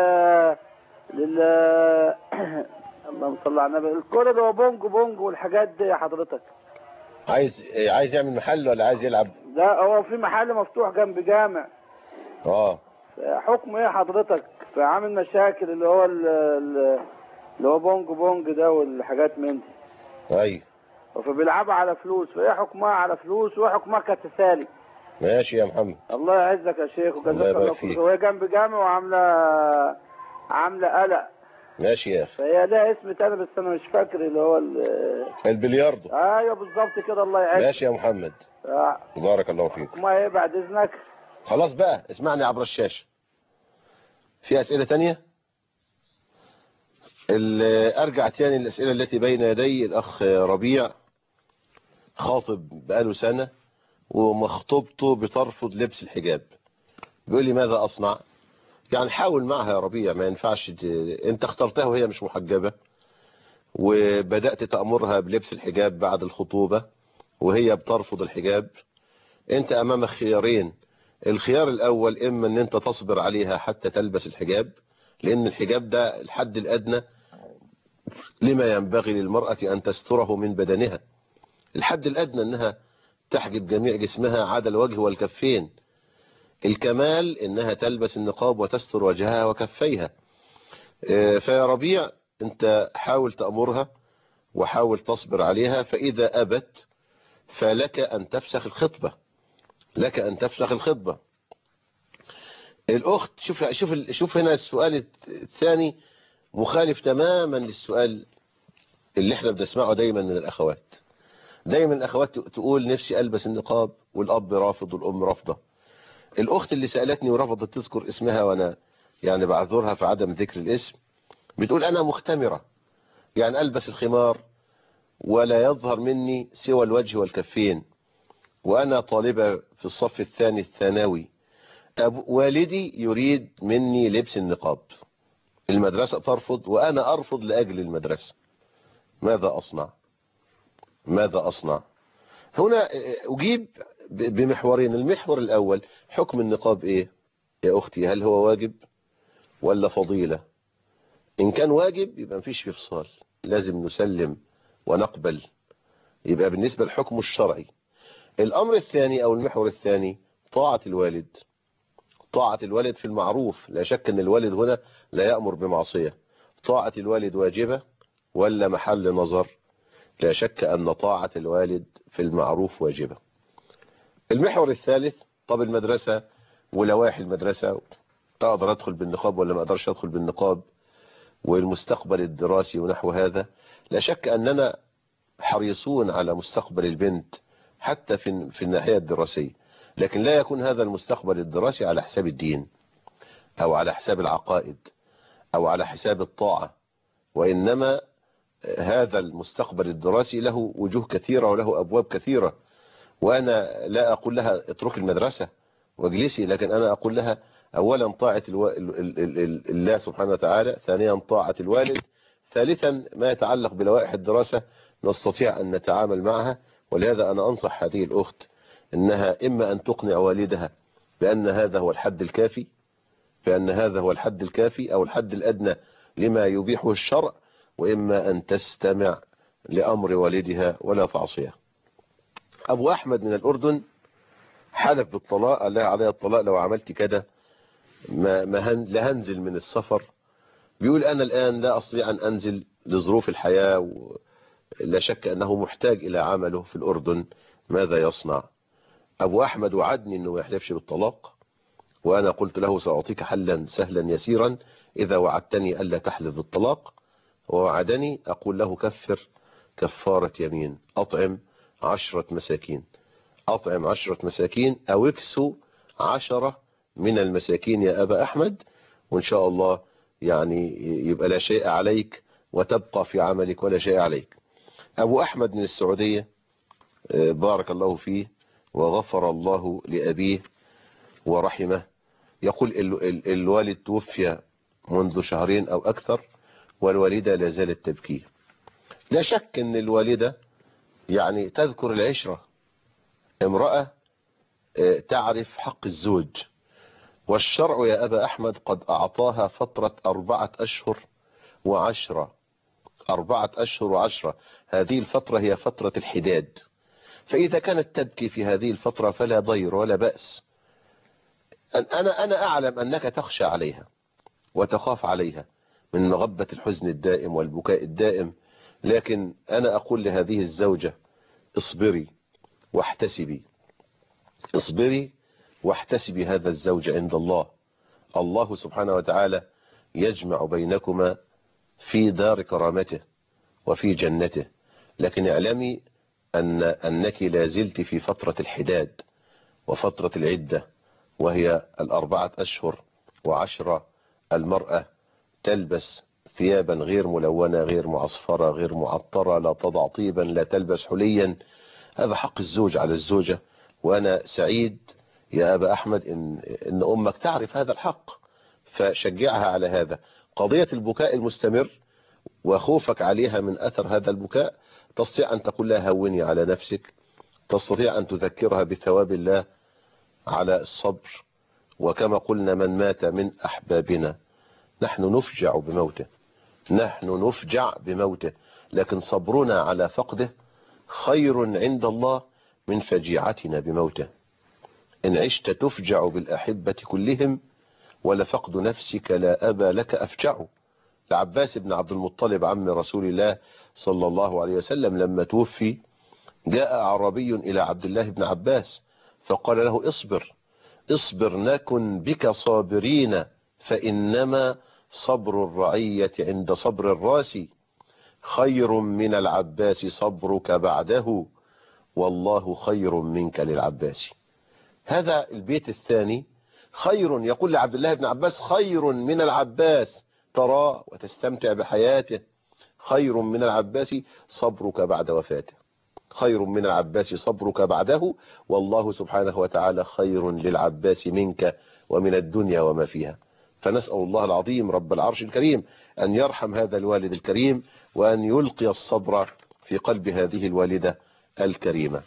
اللهم صل على النبي، الكورة اللي هو بونج والحاجات دي يا حضرتك، عايز يعمل محل ولا عايز يلعب؟ لا، هو في محل مفتوح جنب جامع. حكم ايه حضرتك؟ عامل مشاكل اللي هو بونج ده والحاجات من دي. ايوه. فبيلعبها على فلوس، فايه حكمها على فلوس وايه حكمها كتسالي؟ ماشي يا محمد. الله يعزك يا شيخ وجزاك الله خير. وهي جنب جامع وعامله قلق. ماشي يا اخي. فهي لها اسم تاني بس انا مش فاكر، اللي هو البلياردو. ايوه بالظبط كده. الله يعزك. ماشي يا محمد. بارك الله فيك. حكمها ايه بعد اذنك؟ خلاص بقى اسمعني عبر الشاشة. في اسئلة تانية؟ ارجع تاني الاسئلة التي بين يدي. الاخ ربيع خاطب بقاله سنة ومخطوبته بترفض لبس الحجاب، بيقول لي ماذا اصنع؟ يعني حاول معها يا ربيع، ما ينفعش انت اخترتها وهي مش محجبة وبدأت تأمرها بلبس الحجاب بعد الخطوبة وهي بترفض الحجاب. انت امامك خيارين. الخيار الاول اما ان انت تصبر عليها حتى تلبس الحجاب، لان الحجاب ده الحد الادنى لما ينبغي للمرأة ان تستره من بدنها. الحد الادنى انها تحجب جميع جسمها عدا الوجه والكفين. الكمال انها تلبس النقاب وتستر وجهها وكفيها. فيا ربيع انت حاول تأمرها وحاول تصبر عليها، فاذا ابت فلك ان تفسخ الخطبة. الاخت شوف هنا السؤال الثاني مخالف تماما للسؤال اللي احنا بنسمعه دايما من الاخوات. دايما الاخوات تقول نفسي البس النقاب والاب رافض والام رافضه. الاخت اللي سألتني ورفضت تذكر اسمها وانا يعني بعذرها في عدم ذكر الاسم، بتقول انا مختمرة، يعني البس الخمار ولا يظهر مني سوى الوجه والكفين، وانا طالبة في الصف الثاني الثانوي، والدي يريد مني لبس النقاب. المدرسة ترفض وأنا أرفض لأجل المدرسة، ماذا أصنع؟ ماذا أصنع؟ هنا أجيب بمحورين. المحور الأول، حكم النقاب إيه يا أختي؟ هل هو واجب ولا فضيلة؟ إن كان واجب يبقى مفيش فيه فصال، لازم نسلم ونقبل، يبقى بالنسبة للحكم الشرعي. الأمر الثاني أو المحور الثاني، طاعة الوالد. طاعة الوالد في المعروف، لا شك أن الوالد هنا لا يأمر بمعصية. طاعة الوالد واجبة ولا محل نظر؟ لا شك أن طاعة الوالد في المعروف واجبة. المحور الثالث، طب المدرسة ولوائح المدرسة، أقدر أدخل بالنقاب ولا ما أقدرش أدخل بالنقاب، والمستقبل الدراسي ونحو هذا. لا شك أننا حريصون على مستقبل البنت حتى في الناحية الدراسية، لكن لا يكون هذا المستقبل الدراسي على حساب الدين أو على حساب العقائد أو على حساب الطاعة، وإنما هذا المستقبل الدراسي له وجوه كثيرة وله أبواب كثيرة. وأنا لا أقول لها اترك المدرسة واجلسي، لكن أنا أقول لها أولا طاعة الله سبحانه وتعالى، ثانيا طاعة الوالد، ثالثا ما يتعلق بلوائح الدراسة نستطيع أن نتعامل معها. ولهذا أنا أنصح هذه الأخت إنها إما أن تقنع والدها بأن هذا هو الحد الكافي، بأن هذا هو الحد الكافي أو الحد الأدنى لما يبيحه الشرع، وإما أن تستمع لأمر والدها ولا تعصيه. أبو أحمد من الأردن حلف بالطلاق، قال لها علي الطلاق لو عملت كده لا هنزل من السفر. بيقول أنا الآن لا أستطيع أن أنزل لظروف الحياة، ولا شك أنه محتاج إلى عمله في الأردن، ماذا يصنع؟ أبو أحمد وعدني أنه ما يحلفش بالطلاق، وأنا قلت له سأعطيك حلا سهلا يسيرا إذا وعدتني ألا تحلف بالطلاق. ووعدني، أقول له كفر كفارة يمين، أطعم 10 مساكين، أطعم 10 مساكين أو اكسو 10 من المساكين يا أبا أحمد، وإن شاء الله يعني يبقى لا شيء عليك وتبقى في عملك ولا شيء عليك. أبو أحمد من السعودية، بارك الله فيه وغفر الله لأبيه ورحمه، يقول الوالد توفي منذ شهرين أو أكثر والوالدة لا زالت تبكي. لا شك أن الوالدة يعني تذكر العشرة، امرأة تعرف حق الزوج، والشرع يا أبا أحمد قد أعطاها فترة 4 أشهر و10. 4 أشهر و10، هذه الفترة هي فترة الحداد، فإذا كانت تبكي في هذه الفترة فلا ضير ولا بأس. أنا أعلم أنك تخشى عليها وتخاف عليها من مغبة الحزن الدائم والبكاء الدائم، لكن أنا أقول لهذه الزوجة اصبري واحتسبي، اصبري واحتسبي هذا الزوج عند الله. الله سبحانه وتعالى يجمع بينكما في دار كرامته وفي جنته، لكن اعلمي أنك لا زلت في فترة الحداد وفترة العدة، وهي 4 أشهر و10. المرأة تلبس ثيابا غير ملونة، غير معصفرة، غير معطرة، لا تضع طيبا، لا تلبس حليا. هذا حق الزوج على الزوجة، وأنا سعيد يا أبا أحمد إن أمك تعرف هذا الحق، فشجعها على هذا. قضية البكاء المستمر وخوفك عليها من أثر هذا البكاء، تستطيع أن تقول لها هوني على نفسك، تستطيع أن تذكرها بثواب الله على الصبر. وكما قلنا من مات من أحبابنا نحن نفجع بموته، نحن نفجع بموته، لكن صبرنا على فقده خير عند الله من فجيعتنا بموته. إن عشت تفجع بالأحبة كلهم ولفقد نفسك لا أبا لك أفجع. العباس بن عبد المطلب عم رسول الله صلى الله عليه وسلم لما توفي جاء أعرابي إلى عبد الله بن عباس فقال له اصبر اصبر نكن بك صابرين، فإنما صبر الرعية عند صبر الراس، خير من العباس صبرك بعده، والله خير منك للعباس. هذا البيت الثاني خير، يقول لعبد الله بن عباس خير من العباس ترى وتستمتع بحياته، خير من العباس صبرك بعد وفاته، خير من العباس صبرك بعده، والله سبحانه وتعالى خير للعباس منك ومن الدنيا وما فيها. فنسأل الله العظيم رب العرش الكريم أن يرحم هذا الوالد الكريم وأن يلقي الصبر في قلب هذه الوالدة الكريمة.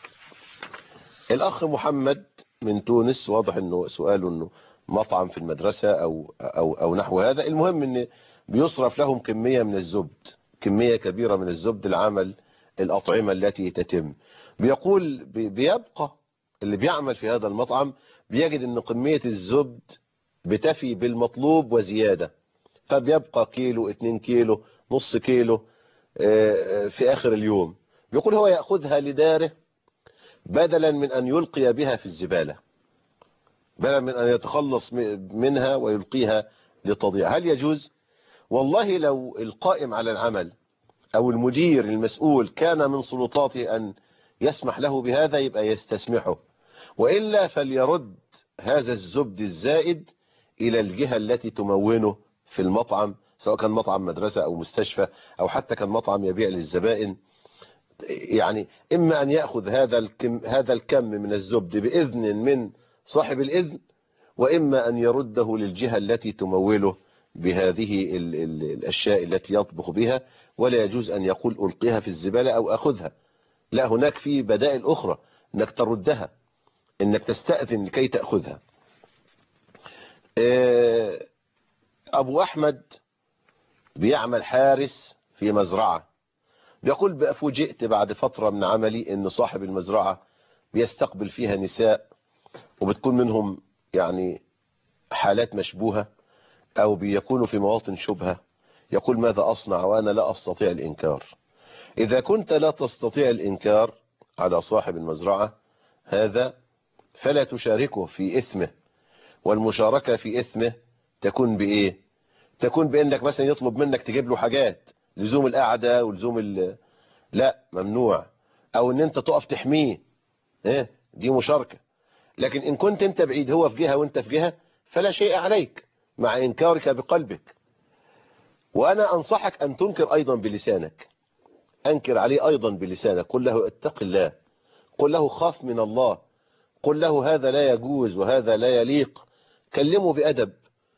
الأخ محمد من تونس، واضح أنه سؤاله أنه مطعم في المدرسة أو نحو هذا. المهم أن بيصرف لهم كمية من الزبد، كمية كبيرة من الزبد لعمل الأطعمة التي تتم. بيقول بيبقى اللي بيعمل في هذا المطعم بيجد أن كمية الزبد بتفي بالمطلوب وزيادة، فبيبقى كيلو 2 كيلو نص كيلو في آخر اليوم. بيقول هو يأخذها لداره بدلا من أن يلقي بها في الزبالة، بدلا من أن يتخلص منها ويلقيها لتضيع. هل يجوز؟ والله لو القائم على العمل أو المدير المسؤول كان من سلطاته أن يسمح له بهذا يبقى يستسمحه، وإلا فليرد هذا الزبد الزائد إلى الجهة التي تمونه في المطعم، سواء كان مطعم مدرسة أو مستشفى أو حتى كان مطعم يبيع للزبائن. يعني إما أن يأخذ هذا الكم من الزبد بإذن من صاحب الإذن، وإما أن يرده للجهة التي تموله بهذه الأشياء التي يطبخ بها. ولا يجوز أن يقول ألقيها في الزبالة أو أخذها، لا، هناك في بدائل أخرى، أنك تردها، أنك تستأذن لكي تأخذها. أبو أحمد بيعمل حارس في مزرعة، بيقول فوجئت بعد فترة من عملي أن صاحب المزرعة بيستقبل فيها نساء وبتكون منهم يعني حالات مشبوهة أو بيكونوا في مواطن شبهة. يقول ماذا أصنع وأنا لا أستطيع الإنكار؟ إذا كنت لا تستطيع الإنكار على صاحب المزرعة هذا فلا تشاركه في إثمه، والمشاركة في إثمه تكون بإيه؟ تكون بأنك مثلا يطلب منك تجيب له حاجات، لزوم القعدة ولزوم لا، ممنوع. أو أن أنت تقف تحميه، دي مشاركة. لكن إن كنت أنت بعيد، هو في جهة وأنت في جهة، فلا شيء عليك مع إنكارك بقلبك. وأنا أنصحك أن تنكر أيضا بلسانك، أنكر عليه أيضا بلسانك، قل له اتق الله، قل له خاف من الله، قل له هذا لا يجوز وهذا لا يليق، كلمه بأدب.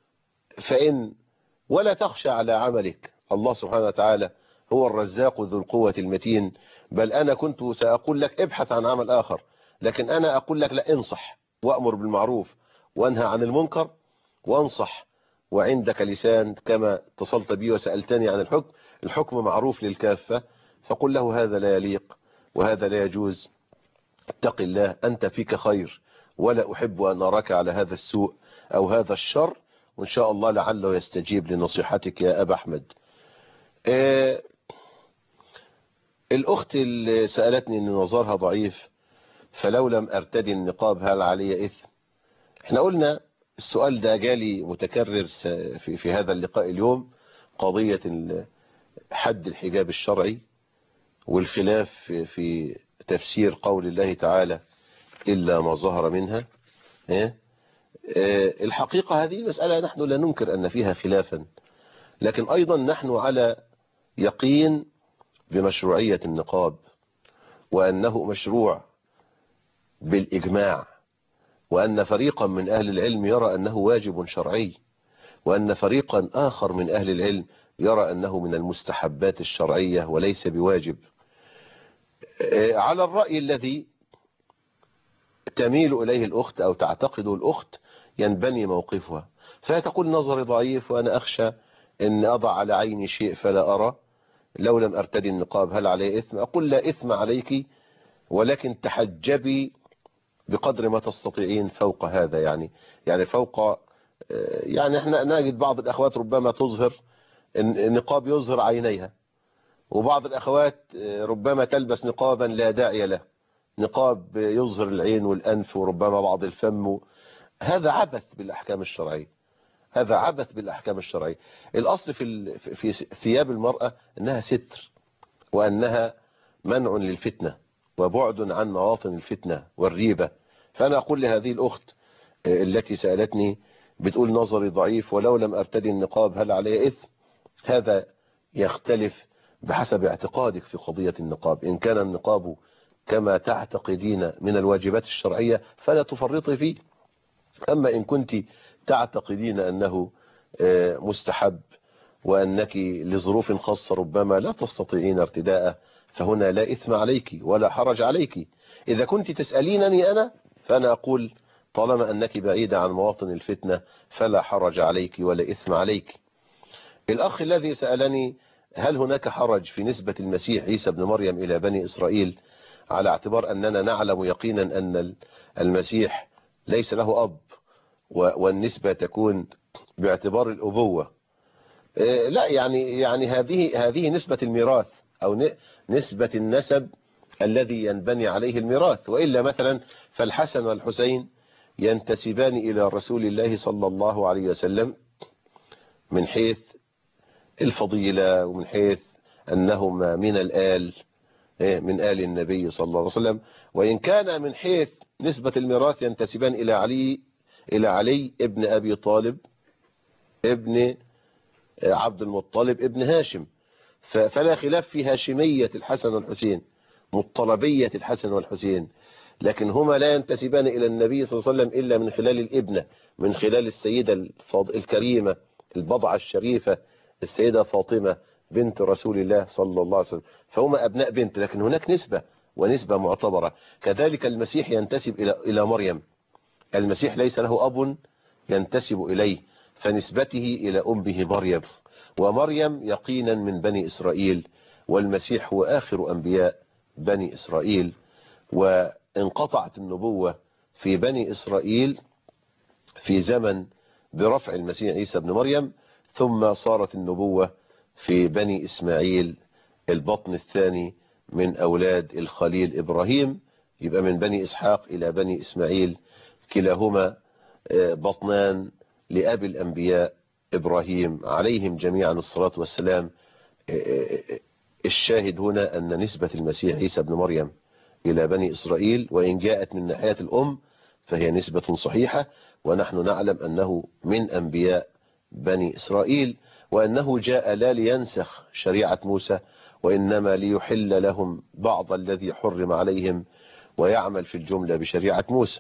ولا تخشى على عملك، الله سبحانه وتعالى هو الرزاق ذو القوة المتين. بل أنا كنت سأقول لك ابحث عن عمل آخر، لكن أنا أقول لك لا، انصح وأمر بالمعروف وانهى عن المنكر وانصح، وعندك لسان كما اتصلت بي وسألتني عن الحكم معروف للكافة، فقل له هذا لا يليق وهذا لا يجوز، اتق الله، أنت فيك خير ولا أحب أن أراك على هذا السوء أو هذا الشر، وإن شاء الله لعله يستجيب لنصيحتك يا أبا أحمد. الأخت اللي سألتني أن نظرها ضعيف فلو لم أرتدي النقاب هل علي إثم؟ احنا قلنا السؤال ده جالي متكرر في هذا اللقاء اليوم، قضية حد الحجاب الشرعي والخلاف في تفسير قول الله تعالى إلا ما ظهر منها. الحقيقة هذه مسألة نحن لا ننكر أن فيها خلافا، لكن أيضا نحن على يقين بمشروعية النقاب، وأنه مشروع بالإجماع، وأن فريقا من أهل العلم يرى أنه واجب شرعي، وأن فريقا آخر من أهل العلم يرى أنه من المستحبات الشرعية وليس بواجب. على الرأي الذي تميل إليه الأخت أو تعتقده الأخت ينبني موقفها، فتقول نظري ضعيف وأنا أخشى أن أضع على عيني شيء فلا أرى، لو لم أرتدي النقاب هل علي إثم؟ أقول لا إثم عليك، ولكن تحجبي بقدر ما تستطيعين فوق هذا. يعني فوق، يعني احنا نجد بعض الأخوات ربما تظهر النقاب يظهر عينيها، وبعض الأخوات ربما تلبس نقابا لا داعي له، نقاب يظهر العين والأنف وربما بعض الفم. هذا عبث بالأحكام الشرعية، هذا عبث بالأحكام الشرعية. الأصل في ثياب المرأة أنها ستر، وأنها منع للفتنة وبعد عن مواطن الفتنة والريبة. فأنا أقول لهذه الأخت التي سألتني بتقول نظري ضعيف ولو لم أرتدي النقاب هل علي إثم؟ هذا يختلف بحسب اعتقادك في قضية النقاب. إن كان النقاب كما تعتقدين من الواجبات الشرعية فلا تفرطي فيه، أما إن كنت تعتقدين أنه مستحب وأنك لظروف خاصة ربما لا تستطيعين ارتداءه، فهنا لا إثم عليك ولا حرج عليك. إذا كنت تسألينني أنا فأنا أقول طالما أنك بعيدة عن مواطن الفتنة فلا حرج عليك ولا إثم عليك. الأخ الذي سألني هل هناك حرج في نسبة المسيح عيسى بن مريم إلى بني إسرائيل، على اعتبار أننا نعلم يقينا أن المسيح ليس له أب والنسبة تكون باعتبار الأبوة. لا، يعني هذه نسبة الميراث أو نسبة النسب الذي ينبني عليه الميراث، وإلا مثلا فالحسن والحسين ينتسبان إلى رسول الله صلى الله عليه وسلم من حيث الفضيلة ومن حيث أنهما من الآل، من آل النبي صلى الله عليه وسلم، وإن كان من حيث نسبة الميراث ينتسبان إلى علي ابن أبي طالب ابن عبد المطلب ابن هاشم، فلا خلاف في هاشمية الحسن والحسين، مطلبية الحسن والحسين، لكن هما لا ينتسبان إلى النبي صلى الله عليه وسلم إلا من خلال الابنة، من خلال السيدة الكريمة البضعة الشريفة السيدة فاطمة بنت رسول الله صلى الله عليه وسلم، فهما أبناء بنت، لكن هناك نسبة ونسبة معتبرة. كذلك المسيح ينتسب إلى مريم، المسيح ليس له أب ينتسب إليه، فنسبته إلى أمه مريم، ومريم يقينا من بني إسرائيل، والمسيح هو آخر أنبياء بني إسرائيل، وانقطعت النبوة في بني إسرائيل في زمن برفع المسيح عيسى بن مريم، ثم صارت النبوة في بني إسماعيل البطن الثاني من أولاد الخليل إبراهيم، يبقى من بني إسحاق إلى بني إسماعيل، كلاهما بطنان لأبي الأنبياء إبراهيم عليهم جميعا الصلاة والسلام. الشاهد هنا أن نسبة المسيح عيسى بن مريم إلى بني إسرائيل وإن جاءت من ناحية الأم فهي نسبة صحيحة، ونحن نعلم أنه من أنبياء بني إسرائيل، وأنه جاء لا لينسخ شريعة موسى وإنما ليحل لهم بعض الذي حرم عليهم ويعمل في الجملة بشريعة موسى.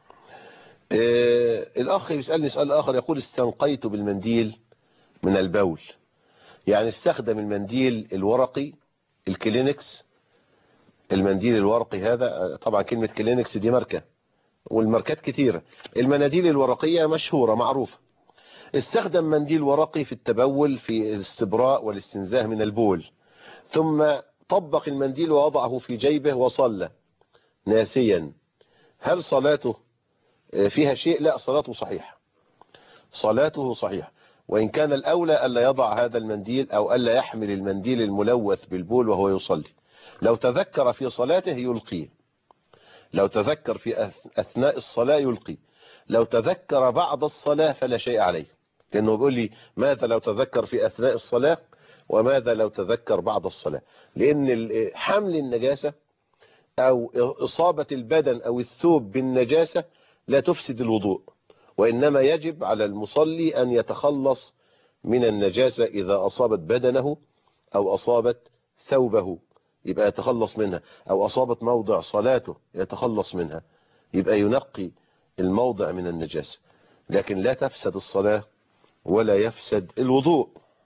الأخ يسألني سؤال آخر، يقول استنقيت بالمنديل من البول، يعني استخدم المنديل الورقي الكلينكس، المنديل الورقي هذا طبعا كلمة كلينكس دي ماركة والماركات كتيرة، المناديل الورقية مشهورة معروفة، استخدم منديل ورقي في التبول في الاستبراء والاستنزاه من البول، ثم طبق المنديل ووضعه في جيبه وصلى ناسيا، هل صلاته فيها شيء؟ لا، صلاته صحيحة، صلاته صحيحة، وإن كان الأولى ألا يضع هذا المنديل أو ألا يحمل المنديل الملوث بالبول وهو يصلي، لو تذكر في صلاته يلقيه، لو تذكر في أثناء الصلاة يلقي، لو تذكر بعد الصلاة فلا شيء عليه، لأنه بيقول لي ماذا لو تذكر في أثناء الصلاة وماذا لو تذكر بعد الصلاة، لأن حمل النجاسة أو إصابة البدن أو الثوب بالنجاسة لا تفسد الوضوء، وإنما يجب على المصلي أن يتخلص من النجاسة إذا أصابت بدنه أو أصابت ثوبه يبقى يتخلص منها، أو أصابت موضع صلاته يتخلص منها، يبقى ينقي الموضع من النجاسة، لكن لا تفسد الصلاة ولا يفسد الوضوء.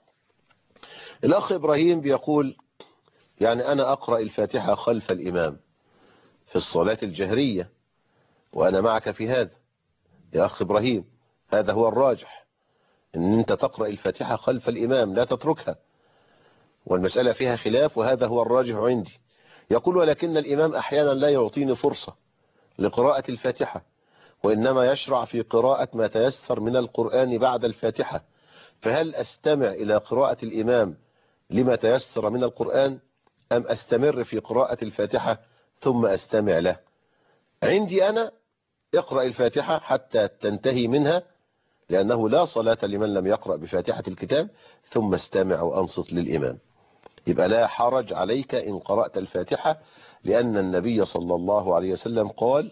الأخ إبراهيم بيقول يعني أنا أقرأ الفاتحة خلف الإمام في الصلاة الجهرية، وأنا معك في هذا يا أخ إبراهيم، هذا هو الراجح، أن أنت تقرأ الفاتحة خلف الإمام لا تتركها، والمسألة فيها خلاف وهذا هو الراجح عندي. يقول ولكن الإمام أحيانا لا يعطيني فرصة لقراءة الفاتحة، وإنما يشرع في قراءة ما تيسر من القرآن بعد الفاتحة، فهل أستمع إلى قراءة الإمام لما تيسر من القرآن أم أستمر في قراءة الفاتحة ثم أستمع له؟ عندي أنا اقرأ الفاتحة حتى تنتهي منها، لأنه لا صلاة لمن لم يقرأ بفاتحة الكتاب، ثم استمع وأنصت للإمام، يبقى لا حرج عليك إن قرأت الفاتحة، لأن النبي صلى الله عليه وسلم قال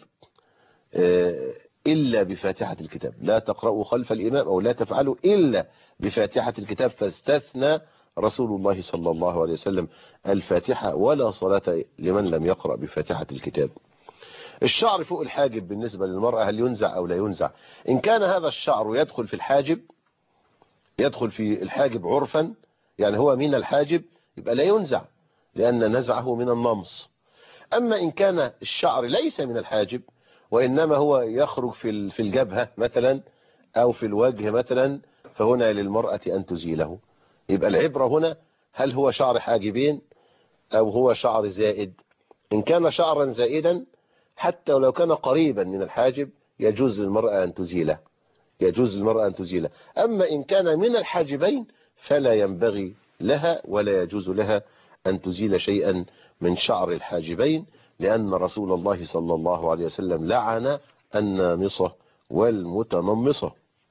إلا بفاتحة الكتاب، لا تقرأوا خلف الإمام أو لا تفعلوا إلا بفاتحة الكتاب، فاستثنى رسول الله صلى الله عليه وسلم الفاتحة، ولا صلاة لمن لم يقرأ بفاتحة الكتاب. الشعر فوق الحاجب بالنسبة للمرأة هل ينزع أو لا ينزع؟ إن كان هذا الشعر يدخل في الحاجب، يدخل في الحاجب عرفا، يعني هو من الحاجب، يبقى لا ينزع لأن نزعه من النمص. أما إن كان الشعر ليس من الحاجب وإنما هو يخرج في الجبهة مثلا أو في الوجه مثلا، فهنا للمرأة أن تزيله. يبقى العبرة هنا هل هو شعر حاجبين أو هو شعر زائد. إن كان شعرا زائدا حتى ولو كان قريبا من الحاجب يجوز للمرأة أن تزيله، يجوز للمرأة أن تزيله. أما إن كان من الحاجبين فلا ينبغي لها ولا يجوز لها أن تزيل شيئا من شعر الحاجبين، لأن رسول الله صلى الله عليه وسلم لعن النامصة والمتنمصة.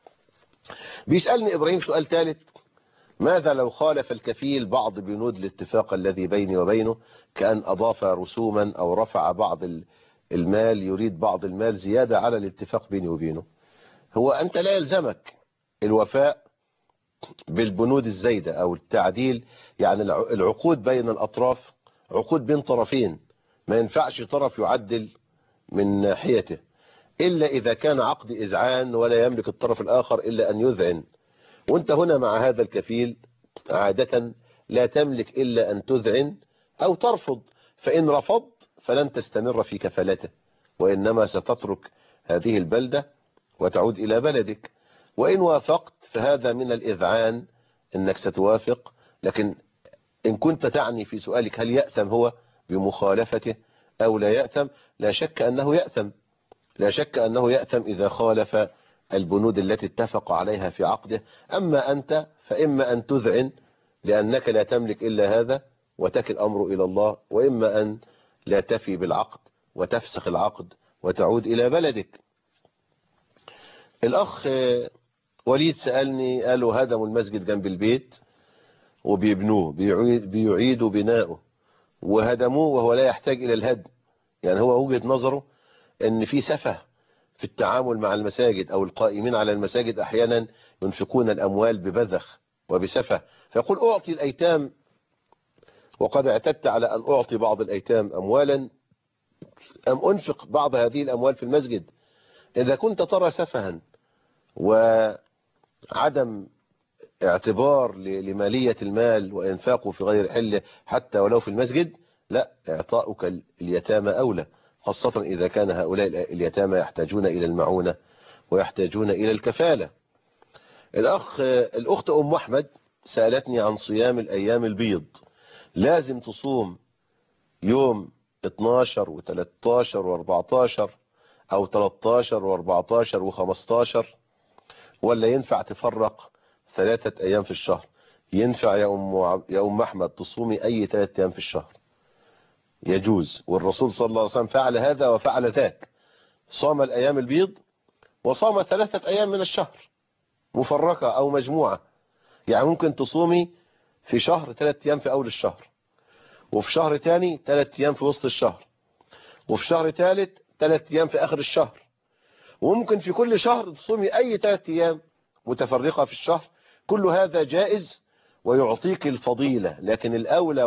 بيسألني إبراهيم سؤال ثالث: ماذا لو خالف الكفيل بعض بنود الاتفاق الذي بيني وبينه، كأن أضاف رسوما أو رفع بعض المال، يريد بعض المال زيادة على الاتفاق بيني وبينه. هو أنت لا يلزمك الوفاء بالبنود الزايدة أو التعديل، يعني العقود بين الأطراف عقود بين طرفين، ما ينفعش طرف يعدل من ناحيته إلا إذا كان عقد إذعان ولا يملك الطرف الآخر إلا أن يذعن. وانت هنا مع هذا الكفيل عادة لا تملك إلا أن تذعن أو ترفض، فإن رفضت فلن تستمر في كفالته، وإنما ستترك هذه البلدة وتعود إلى بلدك. وإن وافقت فهذا من الإذعان إنك ستوافق، لكن إن كنت تعني في سؤالك هل يأثم هو بمخالفته أو لا يأثم، لا شك أنه يأثم، لا شك أنه يأثم إذا خالف البنود التي اتفق عليها في عقده. أما أنت فإما أن تذعن لأنك لا تملك إلا هذا وتكل الأمر إلى الله، وإما أن لا تفي بالعقد وتفسخ العقد وتعود إلى بلدك. الأخ وليد سألني، قالوا هدموا المسجد جنب البيت وبيبنوه، بيعيدوا بناؤه وهدموه وهو لا يحتاج إلى الهدم. يعني هو وجهة نظره أن في سفه في التعامل مع المساجد، أو القائمين على المساجد أحيانا ينفقون الأموال ببذخ وبسفه، فيقول أعطي الأيتام، وقد اعتدت على أن أعطي بعض الأيتام أموالا أم أنفق بعض هذه الأموال في المسجد. إذا كنت ترى سفها وعدم اعتبار لمالية المال وإنفاقه في غير حله حتى ولو في المسجد، لا، إعطاؤك اليتامى أولى، خاصة إذا كان هؤلاء اليتامى يحتاجون إلى المعونة ويحتاجون إلى الكفالة. الأخت أم أحمد سألتني عن صيام الأيام البيض، لازم تصوم يوم 12 و13 و14 أو 13 و14 و15، ولا ينفع تفرق 3 أيام في الشهر؟ ينفع يا أم أحمد تصومي أي 3 أيام في الشهر، يجوز. والرسول صلى الله عليه وسلم فعل هذا وفعل ذاك، صام الأيام البيض وصام 3 أيام من الشهر مفرقة أو مجموعة. يعني ممكن تصومي في شهر 3 أيام في أول الشهر، وفي شهر تاني 3 أيام في وسط الشهر، وفي شهر ثالث 3 أيام في آخر الشهر. وممكن في كل شهر تصومي أي 3 أيام متفرقة في الشهر. كل هذا جائز ويعطيك الفضيلة، لكن الأولى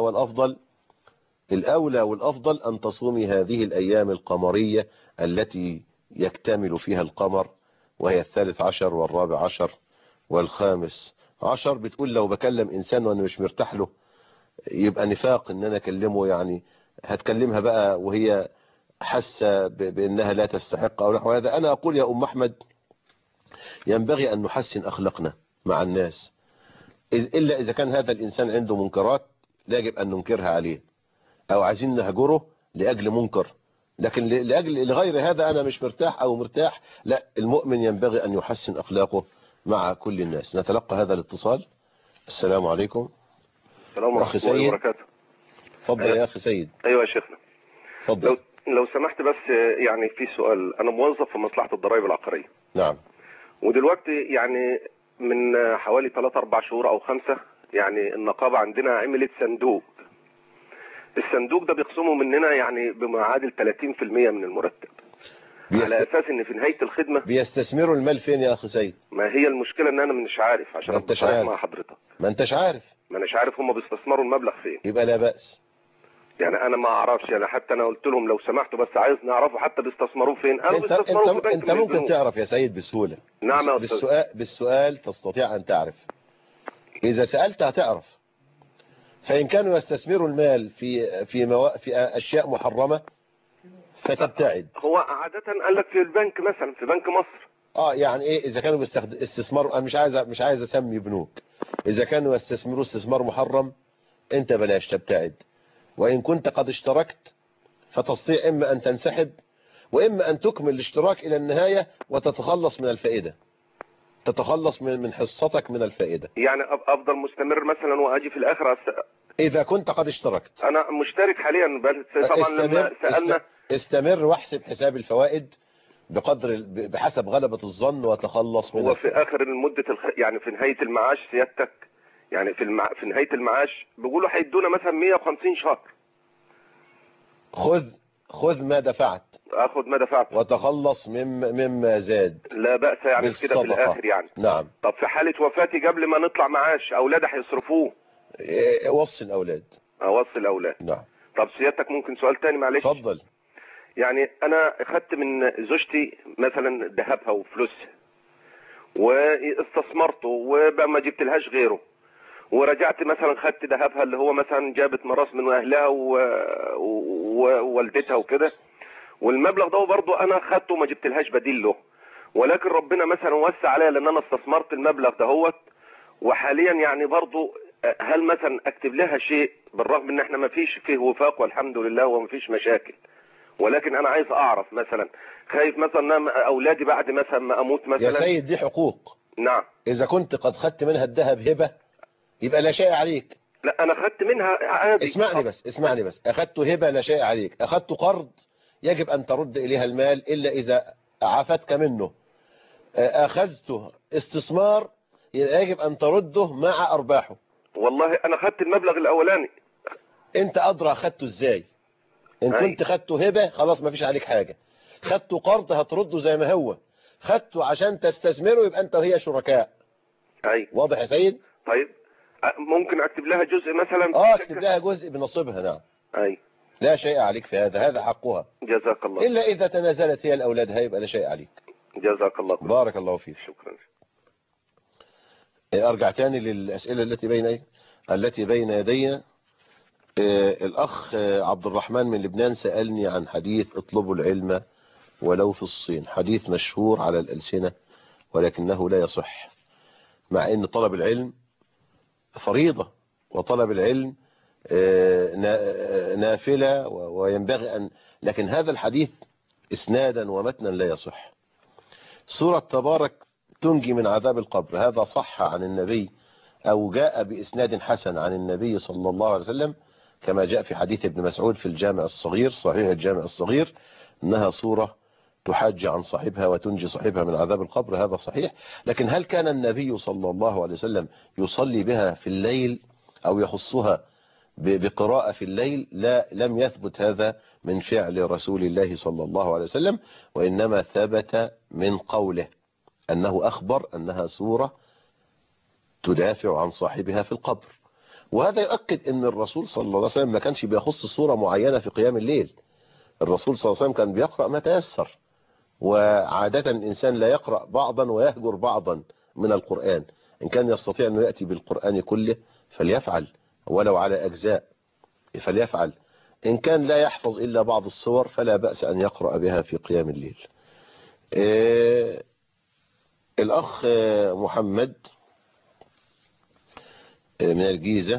والأفضل أن تصومي هذه الأيام القمرية التي يكتمل فيها القمر، وهي 13 و14 و15. بتقول لو بكلم إنسان وأنا مش مرتاح له يبقى نفاق إن أنا أكلمه، يعني هتكلمها بقى وهي حاسة بأنها لا تستحق أو نحو هذا. أنا أقول يا أم أحمد ينبغي أن نحسن أخلاقنا مع الناس، إلا إذا كان هذا الإنسان عنده منكرات لا يجب أن ننكرها عليه، أو عايزين نهجره لأجل منكر، لكن لغير هذا أنا مش مرتاح أو مرتاح، لا، المؤمن ينبغي أن يحسن أخلاقه مع كل الناس. نتلقى هذا الاتصال. السلام عليكم. السلام ورحمة الله وبركاته. اتفضل يا أخي سيد. أيوة يا شيخنا. اتفضل. لو سمحت بس، يعني في سؤال. أنا موظف في مصلحة الضرائب العقارية. نعم. ودلوقتي يعني من حوالي 3-4 شهور أو 5 يعني النقابة عندنا عملت صندوق. الصندوق ده بيخصموا مننا يعني بما يعادل 30% من المرتب، على أساس إن في نهاية الخدمة بيستثمروا المال فين يا أخي سيد؟ ما هي المشكلة إن أنا مش عارف، عشان أبقى مع حضرتك. ما أنتش عارف هم بيستثمروا المبلغ فين. يبقى لا بأس. يعني انا ما اعرفش، يعني حتى انا قلت لهم لو سمحتوا بس عايز نعرفوا حتى بيستثمروه فين. قالوا بيستثمروه في بنك انت من ممكن البنوك. تعرف يا سيد بسهولة. نعم يا أستاذ. بالسؤال تستطيع ان تعرف. اذا سألت هتعرف. فان كانوا يستثمروا المال في اشياء محرمة فتبتعد. هو عادة قال لك في البنك مثلا، في بنك مصر. يعني ايه اذا كانوا استثمار، انا مش عايز اسمي بنوك. اذا كانوا يستثمروا استثمار محرم انت بلاش، تبتعد. وان كنت قد اشتركت فتستطيع اما ان تنسحب واما ان تكمل الاشتراك الى النهاية وتتخلص من الفائدة، تتخلص من حصتك من الفائدة. يعني افضل مستمر مثلا واجي في الاخر اذا كنت قد اشتركت. انا مشترك حاليا طبعا. لما سألنا استمر واحسب حساب الفوائد بحسب غلبة الظن وتخلص من هو في اخر المدة يعني في نهاية المعاش سيادتك، يعني في نهاية المعاش بيقولوا هيدونا مثلا 150 شهر. خذ ما دفعت. اخذ ما دفعت وتخلص مما زاد. لا بأس يعني في كده في الاخر يعني. نعم. طب في حالة وفاتي قبل ما نطلع معاش اولادي هيصرفوه. وصي الاولاد. اوصي الاولاد. نعم. طب سيادتك ممكن سؤال تاني معلش؟ اتفضل. يعني انا اخدت من زوجتي مثلا ذهبها وفلوسها واستثمرته وبقى ما جبتلهاش غيره، ورجعت مثلا خدت ذهبها اللي هو مثلا جابت ميراث من اهلها ووالدتها وكده، والمبلغ ده برضه انا خدته وما جبتلهاش بديل له، ولكن ربنا مثلا وسع عليا لان انا استثمرت المبلغ دهوت، وحاليا يعني برضه هل مثلا اكتب لها شيء بالرغم ان احنا ما فيش فيه وفاق والحمد لله وما فيش مشاكل، ولكن انا عايز اعرف مثلا، خايف مثلا اولادي بعد مثلا ما اموت مثلا. يا سيد دي حقوق. نعم. اذا كنت قد خدت منها الذهب هبة يبقى لا شيء عليك. لا انا خدت منها عادي. اسمعني بس اخدته هبة لا شيء عليك. اخدته قرض يجب ان ترد اليها المال الا اذا عافتك منه. اخذته استثمار يجب ان ترده مع ارباحه. والله انا خدت المبلغ الاولاني. انت ادرى اخدته ازاي. ان كنت خدته هبة خلاص ما فيش عليك حاجة. خدته قرض هترده زي ما هو. خدته عشان تستثمره يبقى انت وهي شركاء. واضح يا سيد؟ طيب ممكن اكتب لها جزء مثلا؟ اكتب لها جزء بنصيبها. نعم. لا شيء عليك في هذا حقها. جزاك الله. الا اذا تنازلت هي لاولادها يبقى لا شيء عليك. جزاك الله. بارك الله فيك. شكرا. ارجع تاني للاسئله التي بين يدينا. الاخ عبد الرحمن من لبنان سألني عن حديث اطلبوا العلم ولو في الصين، حديث مشهور على الألسنة ولكنه لا يصح، مع ان طلب العلم فريضة وطلب العلم نافلة وينبغي أن، لكن هذا الحديث اسنادا ومتنا لا يصح. سورة تبارك تنجي من عذاب القبر، هذا صح عن النبي أو جاء بإسناد حسن عن النبي صلى الله عليه وسلم كما جاء في حديث ابن مسعود في الجامع الصغير، صحيح الجامع الصغير، أنها سورة تحج عن صاحبها وتنجي صاحبها من عذاب القبر، هذا صحيح. لكن هل كان النبي صلى الله عليه وسلم يصلي بها في الليل أو يخصها بقراءة في الليل؟ لا، لم يثبت هذا من فعل رسول الله صلى الله عليه وسلم، وإنما ثبت من قوله أنه أخبر أنها سورة تدافع عن صاحبها في القبر. وهذا يؤكد أن الرسول صلى الله عليه وسلم ما كانش بيخص سورة معينة في قيام الليل. الرسول صلى الله عليه وسلم كان بيقرأ ما تيسر، وعادة الإنسان لا يقرأ بعضا ويهجر بعضا من القرآن. إن كان يستطيع أنه يأتي بالقرآن كله فليفعل، ولو على أجزاء فليفعل. إن كان لا يحفظ إلا بعض الصور فلا بأس أن يقرأ بها في قيام الليل. الأخ محمد من الجيزة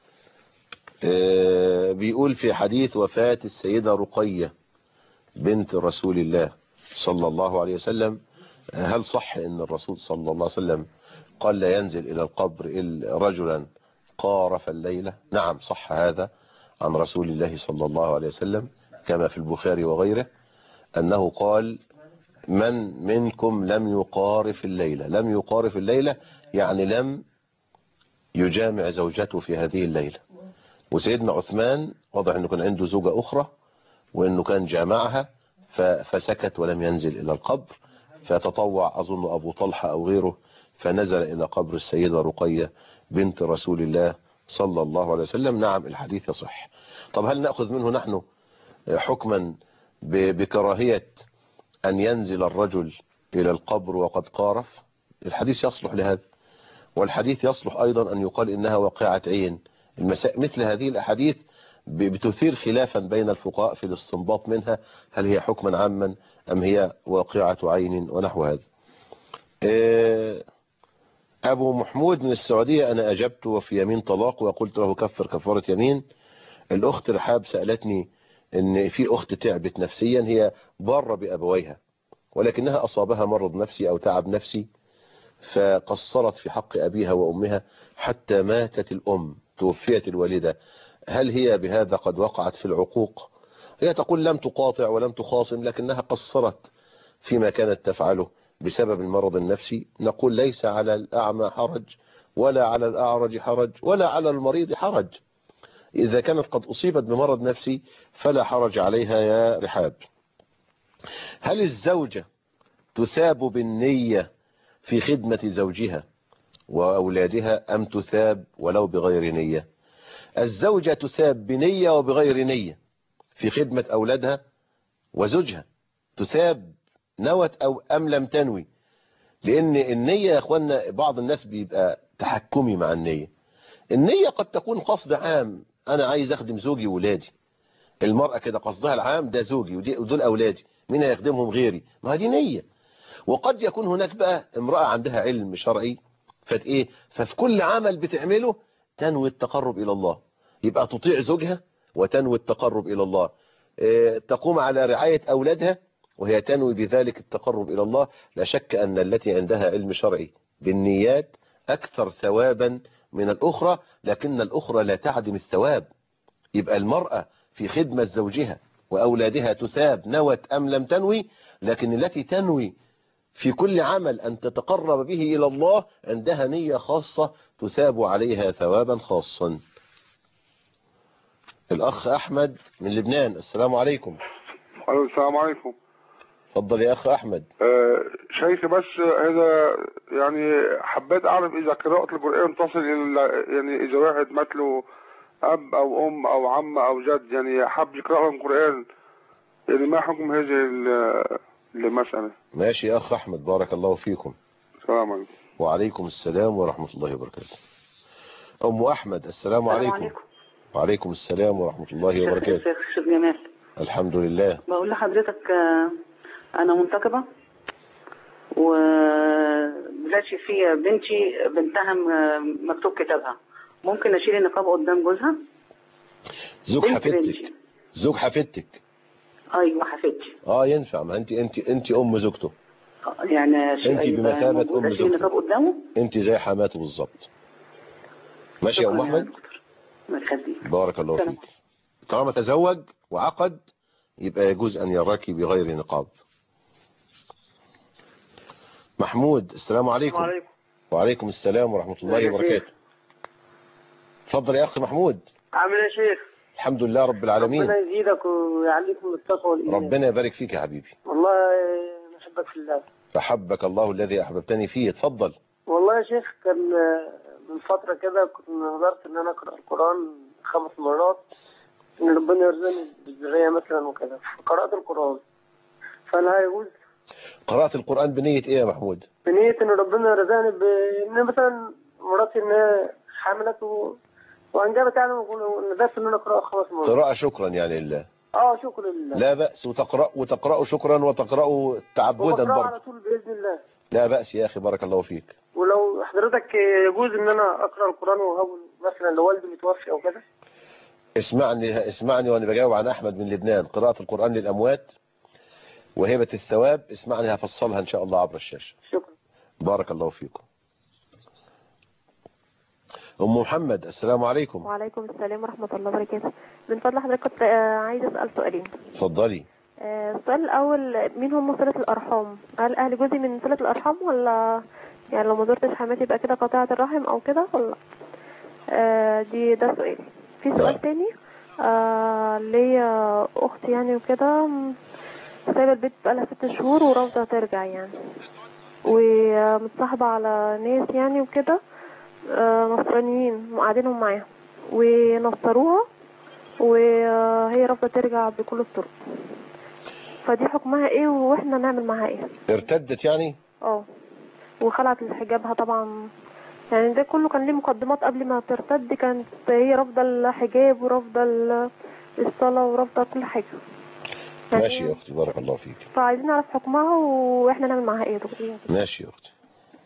بيقول في حديث وفاة السيدة رقية بنت رسول الله صلى الله عليه وسلم، هل صح ان الرسول صلى الله عليه وسلم قال لا ينزل الى القبر إلا رجلا قارف الليلة؟ نعم صح هذا عن رسول الله صلى الله عليه وسلم كما في البخاري وغيره، انه قال من منكم لم يقارف الليلة. لم يقارف الليلة يعني لم يجامع زوجته في هذه الليلة. وسيدنا عثمان واضح انه كان عنده زوجة اخرى وانه كان جامعها فسكت ولم ينزل الى القبر، فتطوع اظن ابو طلحة او غيره فنزل الى قبر السيدة رقية بنت رسول الله صلى الله عليه وسلم. نعم الحديث يصح. طب هل نأخذ منه نحن حكما بكراهية أن ينزل الرجل إلى القبر وقد قارف؟ الحديث يصلح لهذا، والحديث يصلح أيضا أن يقال إنها واقعة عين. مثل هذه الأحاديث بتثير خلافا بين الفقهاء في الاستنباط منها، هل هي حكما عاما أم هي واقعة عين ونحو هذا. أبو محمود من السعودية، أنا أجبت وفي يمين طلاق وقلت له كفر كفارة يمين. الأخت رحاب سألتني إن في أخت تعبت نفسيا، هي بارة بأبويها ولكنها أصابها مرض نفسي أو تعب نفسي فقصرت في حق أبيها وأمها حتى ماتت الأم، توفيت الوالدة. هل هي بهذا قد وقعت في العقوق؟ هي تقول لم تقاطع ولم تخاصم لكنها قصرت فيما كانت تفعله بسبب المرض النفسي. نقول ليس على الأعمى حرج ولا على الأعرج حرج ولا على المريض حرج. إذا كانت قد أصيبت بمرض نفسي فلا حرج عليها يا رحاب. هل الزوجة تثاب بالنية في خدمة زوجها وأولادها أم تثاب ولو بغير نية؟ الزوجة تثاب بنية وبغير نية في خدمة أولادها وزوجها، تثاب نوت أو أم لم تنوي. لأن النية يا أخوانا بعض الناس بيبقى تحكمي مع النية. النية قد تكون قصد عام، أنا عايز أخدم زوجي وولادي. المرأة كده قصدها العام ده زوجي ودول أولادي، مين هيخدمهم غيري؟ ما دي نية. وقد يكون هناك بقى امرأة عندها علم شرعي ففي كل عمل بتعمله تنوي التقرب إلى الله، يبقى تطيع زوجها وتنوي التقرب إلى الله. تقوم على رعاية أولادها وهي تنوي بذلك التقرب إلى الله. لا شك أن التي عندها علم شرعي بالنيات أكثر ثوابا من الأخرى، لكن الأخرى لا تعدم الثواب. يبقى المرأة في خدمة زوجها وأولادها تثاب نوت أم لم تنوي، لكن التي تنوي في كل عمل أن تتقرب به إلى الله عندها نية خاصة تثاب عليها ثوابا خاصا. الأخ أحمد من لبنان، السلام عليكم. السلام عليكم. اتفضل يا أخ أحمد. شيخي بس إذا يعني حبيت أعرف إذا قراءة القرآن تصل إلى يعني إذا واحد مثله أب أو أم أو عم أو جد يعني حب يقرأ القرآن، يعني ما حكم هذه المسألة؟ ماشي يا أخ أحمد، بارك الله فيكم. السلام عليكم. وعليكم السلام ورحمة الله وبركاته. أم أحمد، السلام عليكم. وعليكم السلام ورحمة الله وبركاته. شيخ جمال. الحمد لله. بقول لحضرتك أنا منتقبة ودلوقتي في بنتها مكتوب كتابها، ممكن أشيل النقاب قدام جوزها؟ زوج حفيدتك. أيوة حفيدتي. ينفع، ما أنت أم زوجته. يعني أنت بمثابة أم زوجته. النقاب قدامه؟ أنت زي حماته بالظبط. ماشي يا أم أحمد. بارك الله فيك. طالما تزوج وعقد يبقى يجوز أن يراك بغير نقاب. محمود، السلام عليكم. وعليكم. وعليكم السلام ورحمة الله وبركاته. اتفضل يا أخي محمود. عامل ايه يا شيخ؟ الحمد لله رب العالمين. ربنا يزيدك ويعليكم التقوى والإيمان. ربنا يبارك فيك يا حبيبي. والله بحبك في الله. فحبك الله الذي أحببتني فيه. اتفضل. والله يا شيخ كان من فترة كده كنت نظرت ان انا اقرأ القرآن 5 مرات، ان ربنا يرزقني بالذرية مثلا وكده، قرأت القرآن، فهل هيجوز؟ قرأت القرآن بنية ايه يا محمود؟ بنية ان ربنا رزقني بان مثلا مراتي ان هي حملت وانجبت يعني، ونذرت ان انا اقرأ 5 مرات. قراءة شكرا يعني لله. شكرا لله. لا بأس، وتقرأ شكرا وتقرأ تعبدا برضه. على طول بإذن الله. لا بأس يا أخي، بارك الله فيك. ولو حضرتك يجوز ان انا اقرأ القرآن وهو مثلا لوالدي متوفي او كده؟ اسمعني وانا بجاوب عن احمد من لبنان. قراءة القرآن للاموات وهبة الثواب، اسمعني هفصلها ان شاء الله عبر الشاشة. شكرا. بارك الله فيكم. ام محمد، السلام عليكم. وعليكم السلام ورحمة الله وبركاته. من فضل حضرتك كنت عايز اسأل سؤالين. اتفضلي. السؤال الاول، مين هم صلة الارحام؟ هل اهل جوزي من صلة الارحام، ولا يعني لو ما زرتش حماتي يبقى كده قطعت الرحم او كده، ولا ده سؤال. في سؤال تاني، ليا اختي يعني وكده سايبه البيت بقالها 6 شهور ورافضه ترجع يعني، ومتصاحبه على ناس يعني وكده نصرانيين وقاعدينهم معاها، ونصروها وهي رافضة ترجع بكل الطرق، فدي حكمها ايه واحنا نعمل معاها ايه؟ ارتدت يعني؟ وخلعت حجابها طبعا، يعني ده كله كان ليه مقدمات قبل ما ترتد. كانت هي رافضة الحجاب ورافضة الصلاة ورافضة كل حاجة يعني. ماشي يا اختي، بارك الله فيك. فعايزين نعرف حكمها واحنا نعمل معاها ايه يا دكتور؟ ماشي يا اختي.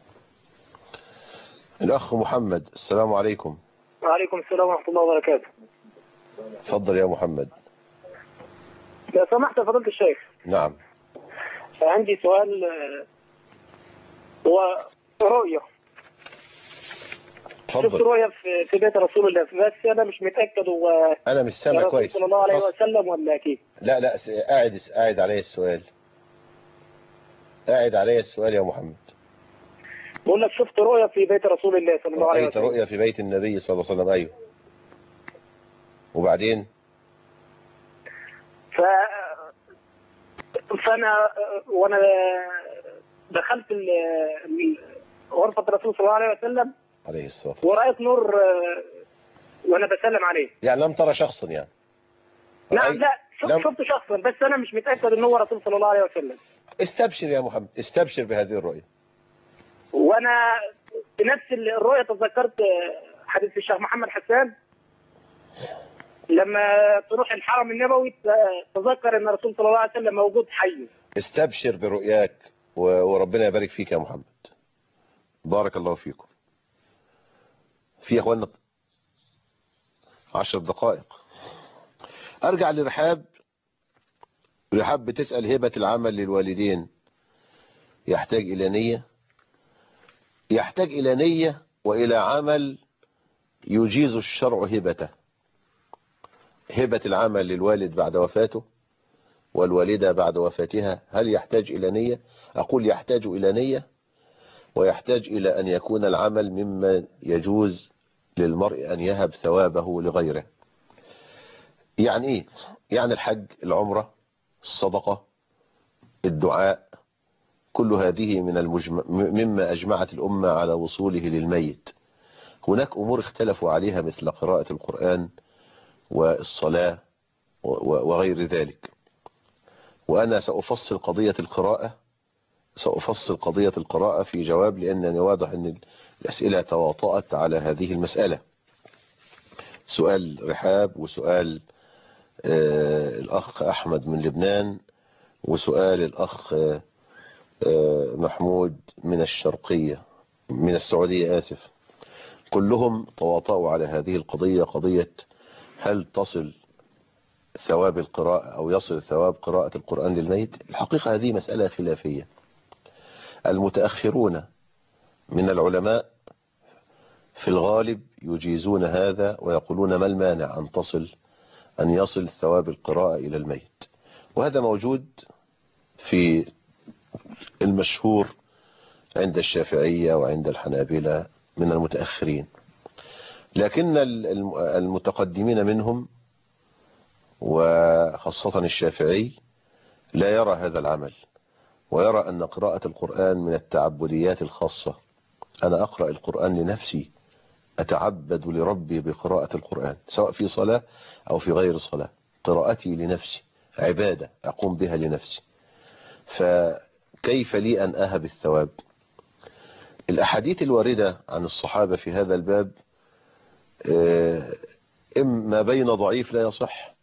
الاخ محمد، السلام عليكم. وعليكم السلام ورحمة الله وبركاته. اتفضل يا محمد. لو سمحت يا فضيلة الشيخ. نعم. عندي سؤال، هو رؤية. شفت رؤية في بيت رسول الله، بس أنا مش متأكد هو أنا مش سامع كويس صلى الله عليه وسلم ولا أكيد. لا أعد علي السؤال. أعد علي السؤال يا محمد. بقول لك شفت رؤية في بيت رسول الله صلى الله عليه وسلم. رؤية رؤية في بيت النبي صلى الله عليه وسلم. أيوه. وبعدين؟ فأنا وأنا دخلت غرفة الرسول صلى الله عليه وسلم عليه الصلاة ورأيت نور وأنا بسلم عليه. يعني لم ترى شخصا يعني؟ نعم لا شفت شخصا، بس أنا مش متأكد إن هو رسول صلى الله عليه وسلم. استبشر يا محمد، استبشر بهذه الرؤية. وأنا في نفس الرؤية تذكرت حديث الشيخ محمد حسان لما تروح الحرم النبوي تذكر ان الرسول صلى الله عليه وسلم موجود حي. استبشر برؤياك وربنا يبارك فيك يا محمد. بارك الله فيكم. في يا اخوانا 10 دقائق. ارجع لرحاب. رحاب بتسأل هبة العمل للوالدين يحتاج الى نية؟ يحتاج الى نية والى عمل يجيز الشرع هبته. هبة العمل للوالد بعد وفاته والوالدة بعد وفاتها هل يحتاج إلى نية؟ أقول يحتاج إلى نية، ويحتاج إلى أن يكون العمل مما يجوز للمرء أن يهب ثوابه لغيره. يعني إيه؟ يعني الحج، العمرة، الصدقة، الدعاء، كل هذه مما أجمعت الأمة على وصوله للميت. هناك أمور اختلفوا عليها مثل قراءة القرآن والصلاة وغير ذلك. وأنا سأفصل قضية القراءة في جواب، لأنني واضح أن الأسئلة تواطأت على هذه المسألة. سؤال رحاب، وسؤال الأخ أحمد من لبنان، وسؤال الأخ محمود من السعودية آسف. كلهم تواطؤوا على هذه القضية، قضية هل تصل ثواب القراءة أو يصل ثواب قراءة القرآن للميت. الحقيقة هذه مسألة خلافية. المتأخرون من العلماء في الغالب يجيزون هذا ويقولون ما المانع أن يصل ثواب القراءة إلى الميت، وهذا موجود في المشهور عند الشافعية وعند الحنابلة من المتأخرين. لكن المتقدمين منهم وخاصة الشافعي لا يرى هذا العمل، ويرى أن قراءة القرآن من التعبديات الخاصة. أنا أقرأ القرآن لنفسي، أتعبد لربي بقراءة القرآن سواء في صلاة أو في غير صلاة. قراءتي لنفسي عبادة أقوم بها لنفسي، فكيف لي أن أهب الثواب؟ الأحاديث الواردة عن الصحابة في هذا الباب إما بين ضعيف لا يصح،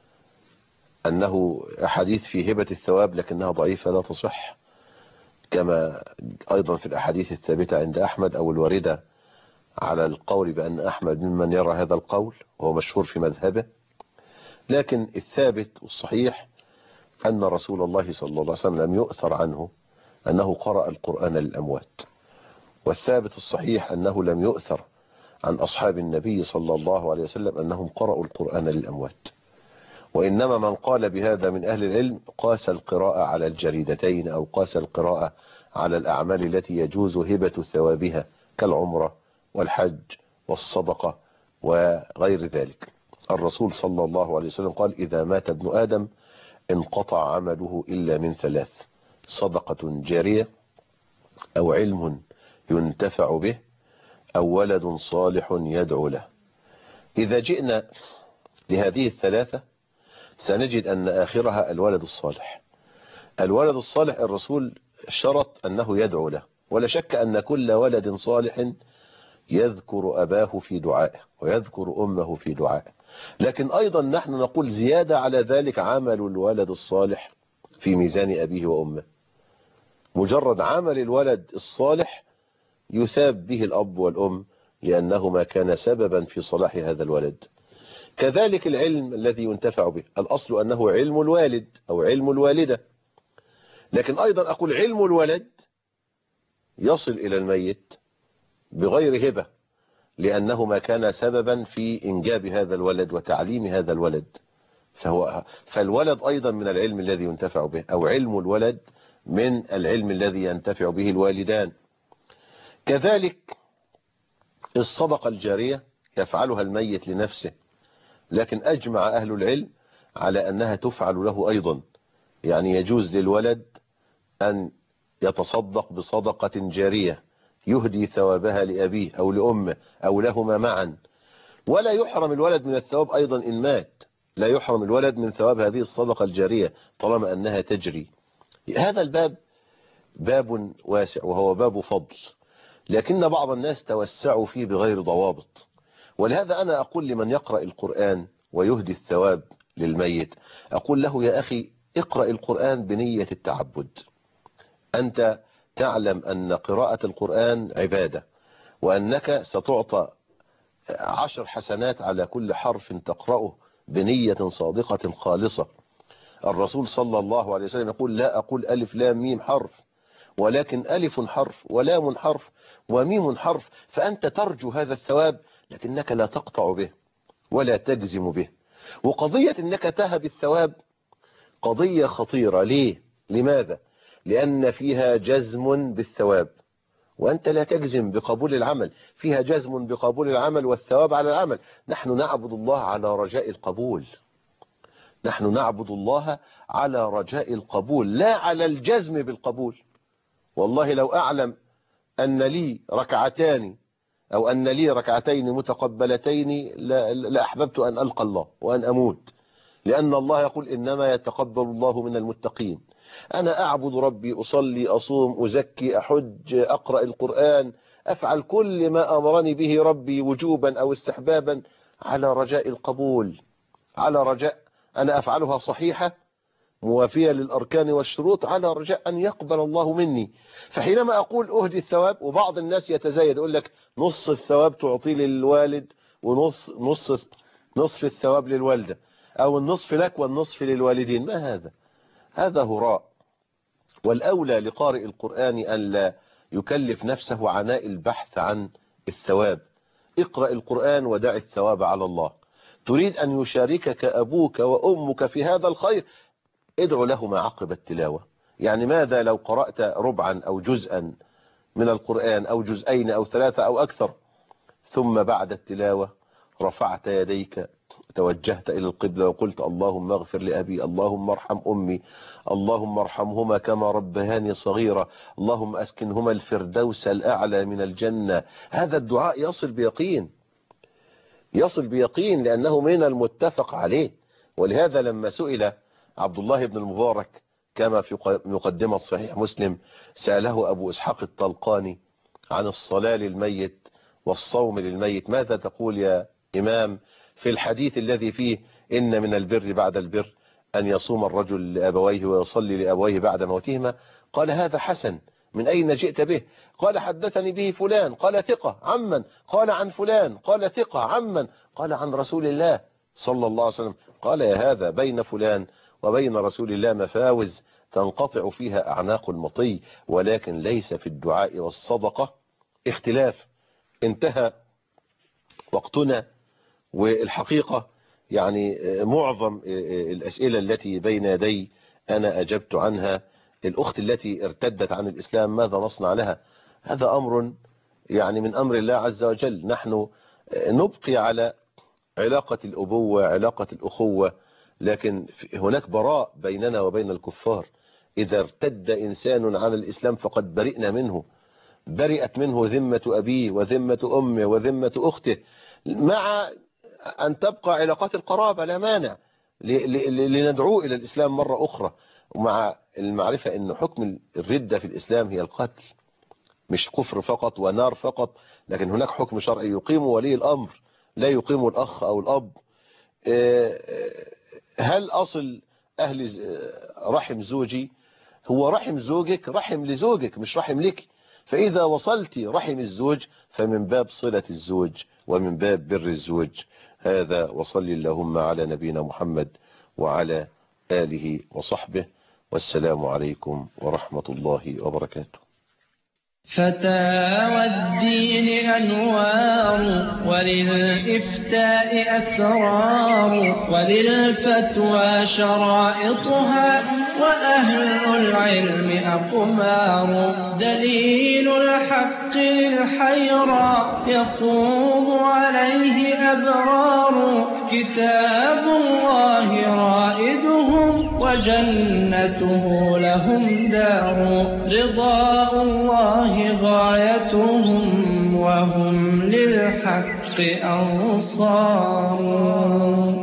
أنه أحاديث في هبة الثواب لكنها ضعيفة لا تصح، كما أيضا في الأحاديث الثابتة عند أحمد أو الواردة على القول بأن أحمد ممن يرى هذا القول وهو مشهور في مذهبه. لكن الثابت والصحيح أن رسول الله صلى الله عليه وسلم لم يؤثر عنه أنه قرأ القرآن للأموات، والثابت الصحيح أنه لم يؤثر عن أصحاب النبي صلى الله عليه وسلم أنهم قرأوا القرآن للأموات. وإنما من قال بهذا من أهل العلم قاس القراءة على الجريدتين أو قاس القراءة على الأعمال التي يجوز هبة ثوابها كالعمرة والحج والصدقة وغير ذلك. الرسول صلى الله عليه وسلم قال إذا مات ابن آدم انقطع عمله إلا من ثلاث: صدقة جارية، أو علم ينتفع به، أو ولد صالح يدعو له. إذا جئنا لهذه الثلاثة سنجد أن آخرها الولد الصالح. الولد الصالح الرسول شرط أنه يدعو له، ولا شك أن كل ولد صالح يذكر أباه في دعائه ويذكر أمه في دعائه، لكن أيضا نحن نقول زيادة على ذلك عمل الولد الصالح في ميزان أبيه وأمه. مجرد عمل الولد الصالح يثاب به الأب والأم لأنهما كان سببا في صلاح هذا الولد. كذلك العلم الذي ينتفع به، الأصل أنه علم الوالد أو علم الوالدة، لكن أيضا أقول علم الولد يصل إلى الميت بغير هبة لأنهما كان سببا في إنجاب هذا الولد وتعليم هذا الولد. فالولد أيضا من العلم الذي ينتفع به، أو علم الولد من العلم الذي ينتفع به الوالدان. كذلك الصدقة الجارية يفعلها الميت لنفسه، لكن أجمع أهل العلم على أنها تفعل له أيضا. يعني يجوز للولد أن يتصدق بصدقة جارية يهدي ثوابها لأبيه أو لأمه أو لهما معا، ولا يحرم الولد من الثواب أيضا إن مات، لا يحرم الولد من ثواب هذه الصدقة الجارية طالما أنها تجري. هذا الباب باب واسع وهو باب فضل، لكن بعض الناس توسعوا فيه بغير ضوابط. ولهذا أنا أقول لمن يقرأ القرآن ويهدي الثواب للميت، أقول له يا أخي اقرأ القرآن بنية التعبد. أنت تعلم أن قراءة القرآن عبادة، وأنك ستعطى 10 حسنات على كل حرف تقرأه بنية صادقة خالصة. الرسول صلى الله عليه وسلم يقول لا أقول ألف لام ميم حرف، ولكن ألف حرف ولام حرف وميم حرف، فأنت ترجو هذا الثواب لكنك لا تقطع به ولا تجزم به. وقضية أنك تهب الثواب قضية خطيرة. ليه؟ لماذا؟ لأن فيها جزم بالثواب وأنت لا تجزم بقبول العمل، فيها جزم بقبول العمل والثواب على العمل. نحن نعبد الله على رجاء القبول، نحن نعبد الله على رجاء القبول لا على الجزم بالقبول. والله لو أعلم أن لي ركعتان أو أن لي ركعتين متقبلتين لأحببت أن ألقى الله وأن أموت، لأن الله يقول إنما يتقبل الله من المتقين. أنا أعبد ربي، أصلي، أصوم، أزكي، أحج، أقرأ القرآن، أفعل كل ما أمرني به ربي وجوبا أو استحبابا على رجاء القبول، على رجاء أنا أفعلها صحيحة موافية للأركان والشروط على رجاء أن يقبل الله مني. فحينما أقول أهدي الثواب، وبعض الناس يتزايد يقول لك نص الثواب تعطيه للوالد ونصف الثواب للوالدة، أو النصف لك والنصف للوالدين. ما هذا؟ هذا هراء. والأولى لقارئ القرآن أن لا يكلف نفسه عناء البحث عن الثواب. اقرأ القرآن ودع الثواب على الله. تريد أن يشاركك أبوك وأمك في هذا الخير، ادعو لهما عقب التلاوة. يعني ماذا لو قرأت ربعا أو جزءا من القرآن أو جزئين أو 3 أو أكثر، ثم بعد التلاوة رفعت يديك توجهت إلى القبلة وقلت اللهم اغفر لأبي، اللهم ارحم أمي، اللهم ارحمهما كما ربياني صغيرة، اللهم أسكنهما الفردوس الأعلى من الجنة. هذا الدعاء يصل بيقين، يصل بيقين لأنه من المتفق عليه. ولهذا لما سئل عبد الله بن المبارك كما في مقدمة صحيح مسلم، سأله أبو إسحاق الطلقاني عن الصلاة للميت والصوم للميت، ماذا تقول يا إمام في الحديث الذي فيه إن من البر بعد البر أن يصوم الرجل لأبويه ويصلي لأبويه بعد موتهما؟ قال هذا حسن، من أين جئت به؟ قال حدثني به فلان، قال ثقة، عمن؟ قال عن فلان، قال ثقة، عمن؟ قال عن رسول الله صلى الله عليه وسلم. قال يا هذا بين فلان وبين رسول الله مفاوز تنقطع فيها أعناق المطي، ولكن ليس في الدعاء والصدقة اختلاف. انتهى وقتنا، والحقيقة يعني معظم الأسئلة التي بين يدي أنا أجبت عنها. الأخت التي ارتدت عن الإسلام ماذا نصنع لها؟ هذا أمر يعني من أمر الله عز وجل. نحن نبقي على علاقة الأبوة، علاقة الأخوة، لكن هناك براء بيننا وبين الكفار. إذا ارتد إنسان عن الإسلام فقد برئنا منه، برئت منه ذمة أبيه وذمة أمه وذمة أخته، مع أن تبقى علاقات القرابة لا مانع، لندعو إلى الإسلام مرة أخرى، ومع المعرفة أن حكم الردة في الإسلام هي القتل، مش كفر فقط ونار فقط، لكن هناك حكم شرعي يقيم ولي الأمر لا يقيم الأخ أو الأب. هل أصل أهل رحم زوجي؟ هو رحم زوجك رحم لزوجك مش رحم لك، فإذا وصلت رحم الزوج فمن باب صلة الزوج ومن باب بر الزوج. هذا وصل اللهم على نبينا محمد وعلى آله وصحبه، والسلام عليكم ورحمة الله وبركاته. فتاوى الدين أنوار، وللإفتاء أسرار، وللفتوى شرائطها، وأهل العلم أقمار. دليل الحق للحيرى يقوم عليه أبرار، كتاب الله رائدهم وجنته لهم دار. رضاء الله غايتهم وهم للحق أنصار.